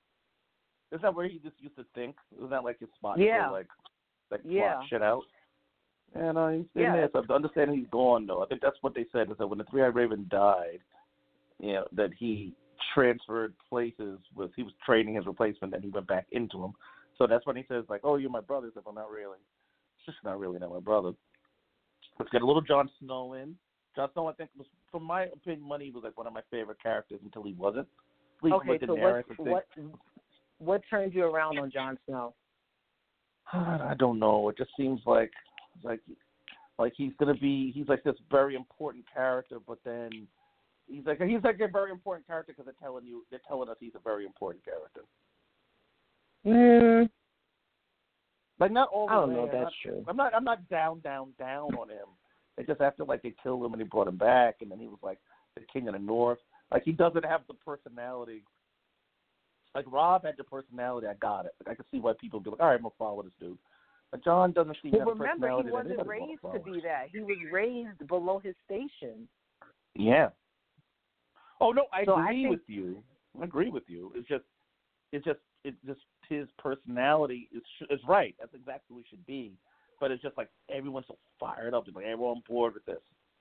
Is that where he just used to think? Isn't that like his spot? Yeah. To, like, like yeah. plot shit out? And uh, he's yeah. there. So I understand he's gone, though. I think that's what they said, is that when the three-eyed raven died, you know, that he transferred places with, he was training his replacement, then he went back into him. So that's when he says, like, oh, you're my brother. He's like, well, not really. It's just not really not my brother. Let's get a little Jon Snow in. Jon Snow, I think, was, from my opinion, Money was like one of my favorite characters until he wasn't. Okay, so what, what, what turned you around on Jon Snow? I don't know. It just seems like like like he's gonna be he's like this very important character, but then he's like he's like a very important character because they're telling you they're telling us he's a very important character. Mm. Like not all the I don't way. know if that's not, true. I'm not I'm not down down down on him. They just after like they killed him and they brought him back, and then he was like the king of the North. Like he doesn't have the personality. Like Rob had the personality, I got it. Like I could see why people would be like, all right, I'm gonna follow this dude. But John doesn't seem to well, have the remember, personality. he wasn't raised to be that. He was raised below his station. Yeah. Oh no, I so agree I think, with you. I agree with you. It's just, it's just, it's just his personality is is right. That's exactly who he should be. But it's just like everyone's so fired up. It's like everyone's on board with this.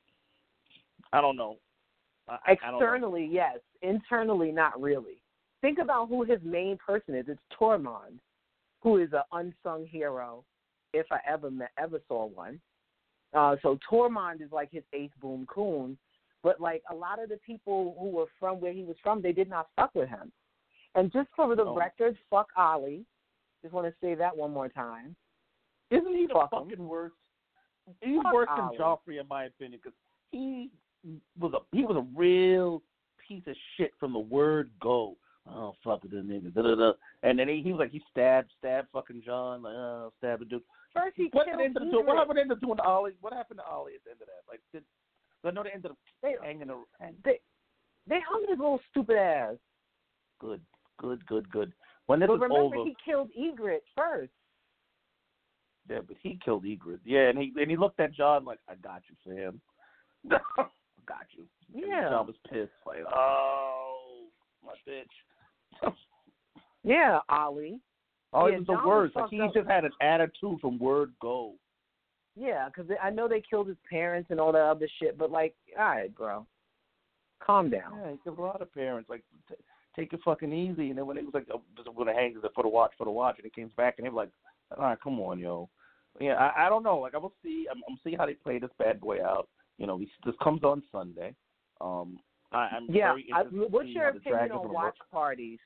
I don't know. I, Externally, I don't know. yes. Internally, not really. Think about who his main person is. It's Tormund, who is an unsung hero, if I ever met, ever saw one. Uh, so Tormund is like his ace boom coon, but like a lot of the people who were from where he was from, they did not fuck with him. And just for the no. record, fuck Ollie. Just want to say that one more time. Isn't he the fuck fucking him. worst? He's fuck worse Ollie. than Joffrey, in my opinion, because he was a he was a real piece of shit from the word go. Oh, fuck with this nigga. Da, da, da. And then he, he was like, he stabbed, stabbed fucking John. Like, oh, stabbed the dude. First he what killed ended up doing, What happened ended up doing to Ollie? What happened to Ollie at the end of that? Like, did, I know they ended up they, hanging around. They, they hung his little stupid ass. Good, good, good, good. When this but is remember, over, he killed Ygritte first. Yeah, but he killed Ygritte. Yeah, and he and he looked at John like, I got you, Sam. I got you. Yeah. And John was pissed. Like, oh, my bitch. Yeah, Ollie. Oh, yeah, it was the John worst. Was like he up. just had an attitude from word go. Yeah, because I know they killed his parents and all that other shit, but like, all right, bro, calm down. Yeah, he killed a lot of parents. Like, t- take it fucking easy. And then when it was like, oh, I'm going to hang for the watch, for the watch, and he came back and they were like, all right, come on, yo. Yeah, I, I don't know. Like, I will see. I'm, I'm see how they play this bad boy out. You know, we, this comes on Sunday. Um, I, I'm yeah. very interested. I, what's to see your how the opinion Dragons on will watch work. parties?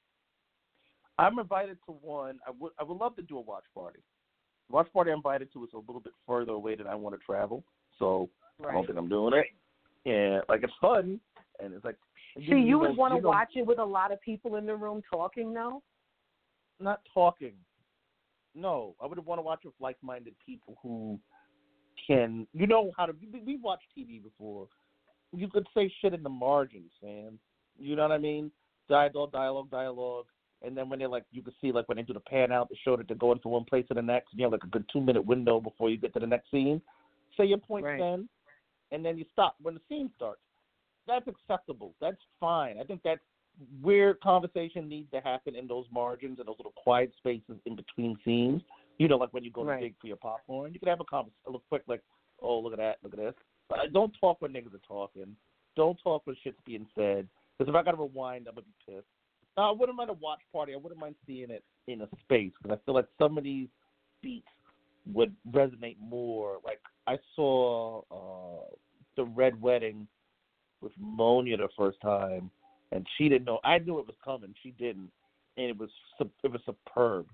I'm invited to one. I would I would love to do a watch party. The watch party I'm invited to is a little bit further away than I want to travel, so Right. I don't think I'm doing it. Yeah, like it's fun, and it's like. See, you, you would know, want to you know, watch it with a lot of people in the room talking, though? Not talking. No, I would want to watch with like-minded people who can, you know how to, we, we've watched T V before. You could say shit in the margins, man. You know what I mean? Dialogue, dialogue, dialogue. And then when they're like, you can see like when they do the pan out, they show that they're going from one place to the next. You have like a good two minute window before you get to the next scene. Say your point right. then, and then you stop when the scene starts. That's acceptable. That's fine. I think that's where conversation needs to happen, in those margins and those little quiet spaces in between scenes. You know, like when you go right. to dig for your popcorn, you can have a conversation, a little quick, like, oh, look at that, look at this. But don't talk when niggas are talking. Don't talk when shit's being said. Because if I got to rewind, I'm going to be pissed. Now, I wouldn't mind a watch party. I wouldn't mind seeing it in a space, because I feel like some of these beats would resonate more. Like, I saw uh, The Red Wedding with Monia the first time, and she didn't know. I knew it was coming. She didn't, and it was it was superb.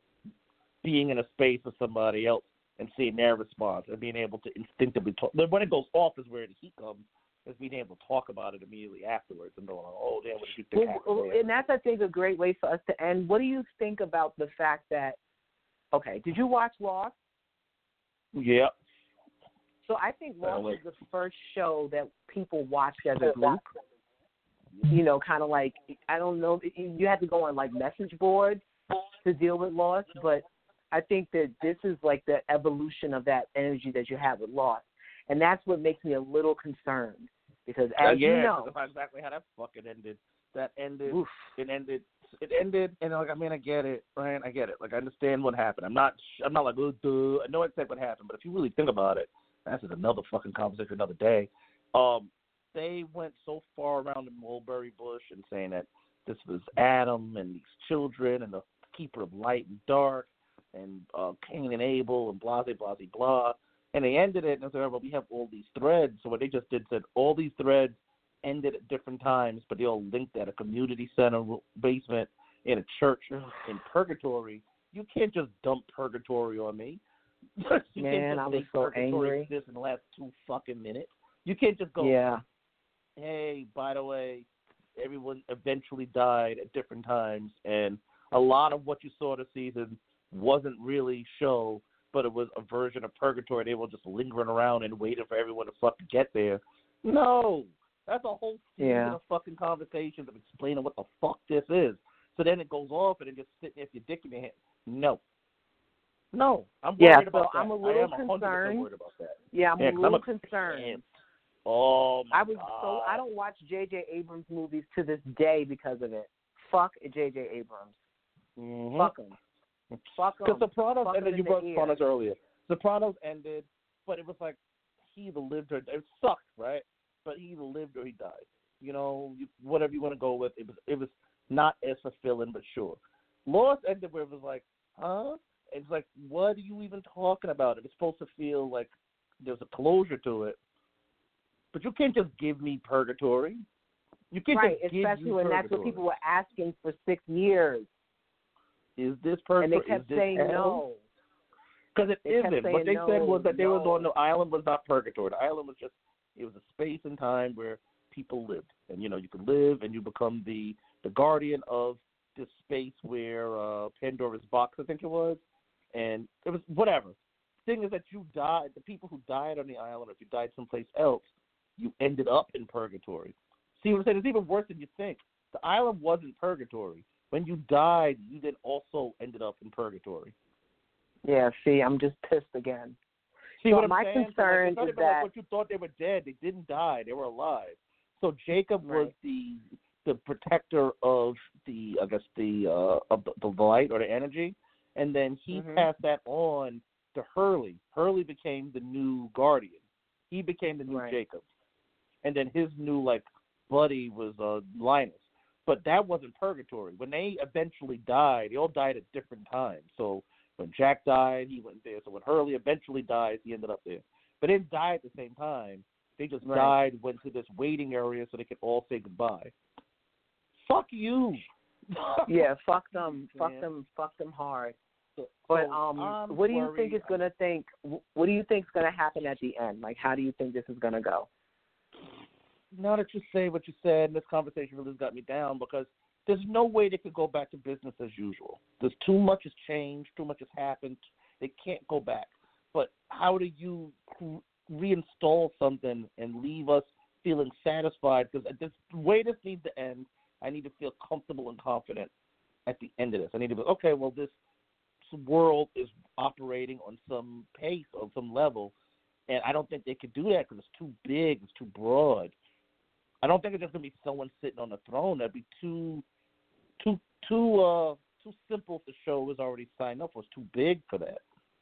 Being in a space with somebody else and seeing their response and being able to instinctively talk. When it goes off is where the heat comes, is being able to talk about it immediately afterwards and going, oh, damn, what did you think well, happened there? And that's, I think, a great way for us to end. What do you think about the fact that, okay, did you watch Lost? Yeah. So I think Lost like, was the first show that people watched as a group. You know, kind of like, I don't know, you had to go on like message boards to deal with Lost, but I think that this is like the evolution of that energy that you have with Lost. And that's what makes me a little concerned, because as uh, yeah, you know, that's exactly how that fucking ended. That ended. Oof. It ended. It ended, and like, I mean, I get it, right? I get it. Like, I understand what happened. I'm not. I'm not like, oh, duh. I know exactly what happened, but if you really think about it, that's just another fucking conversation another day. Um, they went so far around the mulberry bush and saying that this was Adam and these children and the keeper of light and dark and uh, Cain and Abel and blah, blah, blah, blah. And they ended it, and they said, well, we have all these threads. So what they just did said all these threads ended at different times, but they all linked at a community center basement, in a church, in purgatory. You can't just dump purgatory on me. you Man, can't just I was say so purgatory angry. exists in the last two fucking minutes. You can't just go, yeah, hey, by the way, everyone eventually died at different times, and a lot of what you saw this season wasn't really show, but it was a version of purgatory. They were just lingering around and waiting for everyone to fucking get there. No, that's a whole season yeah. of fucking conversations of explaining what the fuck this is. So then it goes off and it just sitting there with your dick in your hand. No. No, I'm worried Yeah, about so that. I'm a little I am one hundred percent concerned. worried about that. Yeah, I'm Yeah, a 'cause little I'm a concerned. fan. Oh my I was God. so I don't watch J J Abrams movies to this day because of it. Fuck J J Abrams. Mm-hmm. Fuck him. Fuck him. Because Sopranos Fuck ended. him You in brought the ear. Sopranos earlier. Sopranos ended, but it was like he either lived or it sucked, right? But he either lived or he died. You know, you, whatever you want to go with. It was it was not as fulfilling, but sure. Lost ended where it was like, huh? It's like, what are you even talking about? It was supposed to feel like there's a closure to it. But you can't just give me purgatory. You can't Right, just give especially me when purgatory. that's what people were asking for six years. Is this purgatory? And they kept Is this saying hell? no. Because it They kept isn't. What saying they no, said was that they no. was on the island was not purgatory. The island was just, it was a space and time where people lived. And, you know, you can live and you become the, the guardian of this space where uh, Pandora's box, I think it was. And it was whatever. The thing is that you died, the people who died on the island, or if you died someplace else, you ended up in purgatory. See what I'm saying? It's even worse than you think. The island wasn't purgatory. When you died, you then also ended up in purgatory. Yeah, see, I'm just pissed again. See So what I'm my saying? concern so like, it's not is even that like what you thought they were dead. They didn't die. They were alive. So Jacob was Right. the the protector of the, I guess, the uh, of the, the light or the energy, and then he Mhm. passed that on to Hurley. Hurley became the new guardian. He became the new Right. Jacob, and then his new like buddy was uh, Linus. But that wasn't purgatory. When they eventually died, they all died at different times. So when Jack died, he went there. So when Hurley eventually died, he ended up there. But they didn't die at the same time. They just Right. died, went to this waiting area so they could all say goodbye. Fuck you. Yeah, fuck them, Man. fuck them, fuck them hard. So, But so um, I'm what do you worried. think is gonna think? What do you think is gonna happen at the end? Like, how do you think this is gonna go? Now that you say what you said, this conversation really has got me down because there's no way they could go back to business as usual. There's too much has changed, too much has happened. They can't go back. But how do you reinstall something and leave us feeling satisfied, because this the way this needs to end, I need to feel comfortable and confident at the end of this. I need to be, okay, well, this world is operating on some pace, on some level, and I don't think they could do that because it's too big, it's too broad. I don't think it's just going to be someone sitting on the throne. That'd be too, too, too, uh, too simple if the show was already signed up. It was too big for that.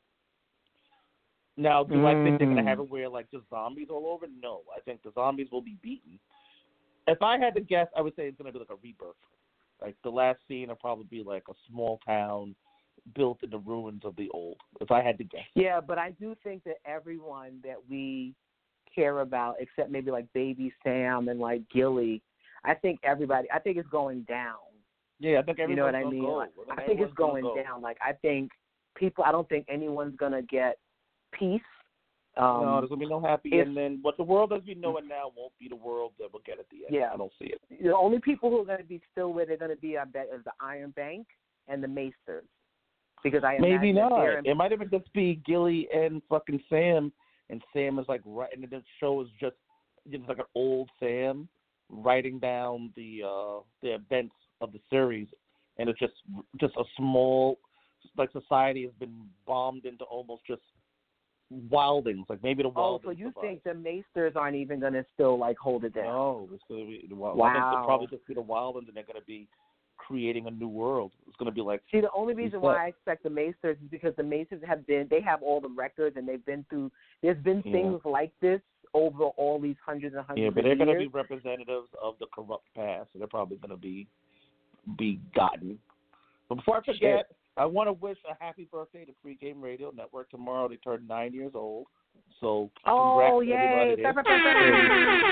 Now, do mm. I think they're going to have it where, like, just zombies all over? No. I think the zombies will be beaten. If I had to guess, I would say it's going to be like a rebirth. Like, the last scene will probably be like a small town built in the ruins of the old, if I had to guess. Yeah, but I do think that everyone that we care about, except maybe like Baby Sam and like Gilly, I think everybody, I think it's going down. Yeah, I think everyone's You know what I mean? Go. Like, I, I think it's going go. down. Like, I think people, I don't think anyone's going to get peace. Um, no, there's going to be no happy if, ending. What the world as we know it now won't be the world that we'll get at the end. Yeah. I don't see it. The only people who are going to be still where they're going to be, I bet, is the Iron Bank and the Maesters. Because I Maybe not. In- it might even just be Gilly and fucking Sam, and Sam is like, right, and the show is just, it's like an old Sam writing down the uh, the events of the series, and it's just just a small, like, society has been bombed into almost just wildings, like maybe the wildings. Oh, so you survive. think the Maesters aren't even going to still, like, hold it down? No, it's going to be the wild. Wow. I think they'll probably just be the wildings, and they're going to be creating a new world. It's going to be like. See, the only reason why I expect the Maesters is because the Maesters have been, they have all the records, and they've been through, there's been Yeah. things like this over all these hundreds and hundreds Yeah, but of they're years. going to be representatives of the corrupt past, so they're probably going to be be gotten. But before I forget, Shit. I want to wish a happy birthday to Free Game Radio Network tomorrow. They turn nine years old, so congrats Oh, to yay. everybody.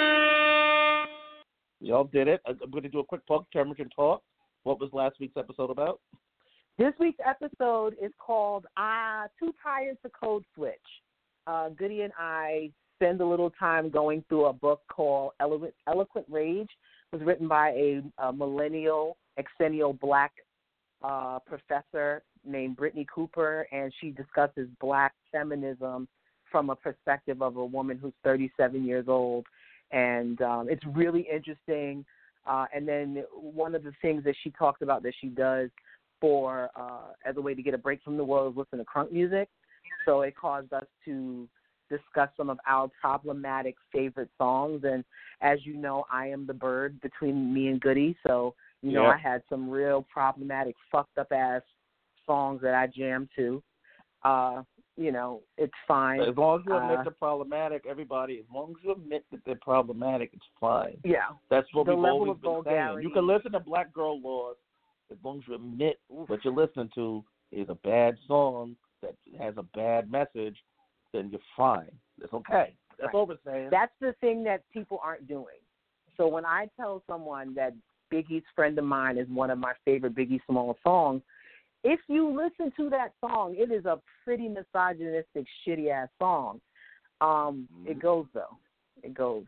Y'all did it. I'm going to do a quick talk, Termination Talk. What was last week's episode about? This week's episode is called uh, Too Tired to Code Switch. Uh, Goody and I spend a little time going through a book called Elo- Eloquent Rage. It was written by a, a millennial, exennial black uh, professor named Brittany Cooper, and she discusses black feminism from a perspective of a woman who's thirty-seven years old. And um, it's really interesting. Uh, and then one of the things that she talks about that she does for uh, as a way to get a break from the world is listen to crunk music. So it caused us to discuss some of our problematic favorite songs. And as you know, I am the bird between me and Goody. So, you know, yeah. I had some real problematic, fucked up ass songs that I jammed to. Uh, you know, it's fine. As long as you admit uh, they're problematic, everybody, as long as you admit that they're problematic, it's fine. Yeah. That's what the we've level always of been vulgarity. saying. You can listen to Black Girl Laws as long as you admit what you're listening to is a bad song that has a bad message, then you're fine. It's okay. That's right. all we're saying. That's the thing that people aren't doing. So when I tell someone that Biggie's Friend of Mine is one of my favorite Biggie Smalls songs, if you listen to that song, it is a pretty misogynistic, shitty-ass song. Um, mm-hmm. It goes, though. It goes.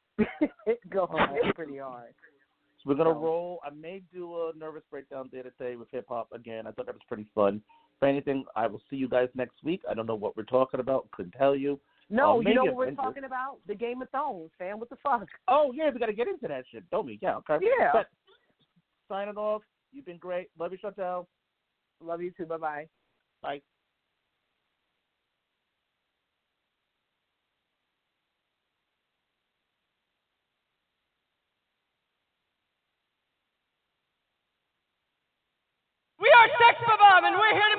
it goes pretty hard. So we're going to so. roll. I may do a nervous breakdown day today with hip-hop again. I thought that was pretty fun. If anything, I will see you guys next week. I don't know what we're talking about. Couldn't tell you. No, uh, you know what we're Avengers. talking about? The Game of Thrones, fam. What the fuck? Oh, yeah, we got to get into that shit, don't we? Yeah, okay. Yeah. But signing off. You've been great. Love you, Chantel. Love you too. Bye-bye. Bye. We are Sex Bomb, and we're here to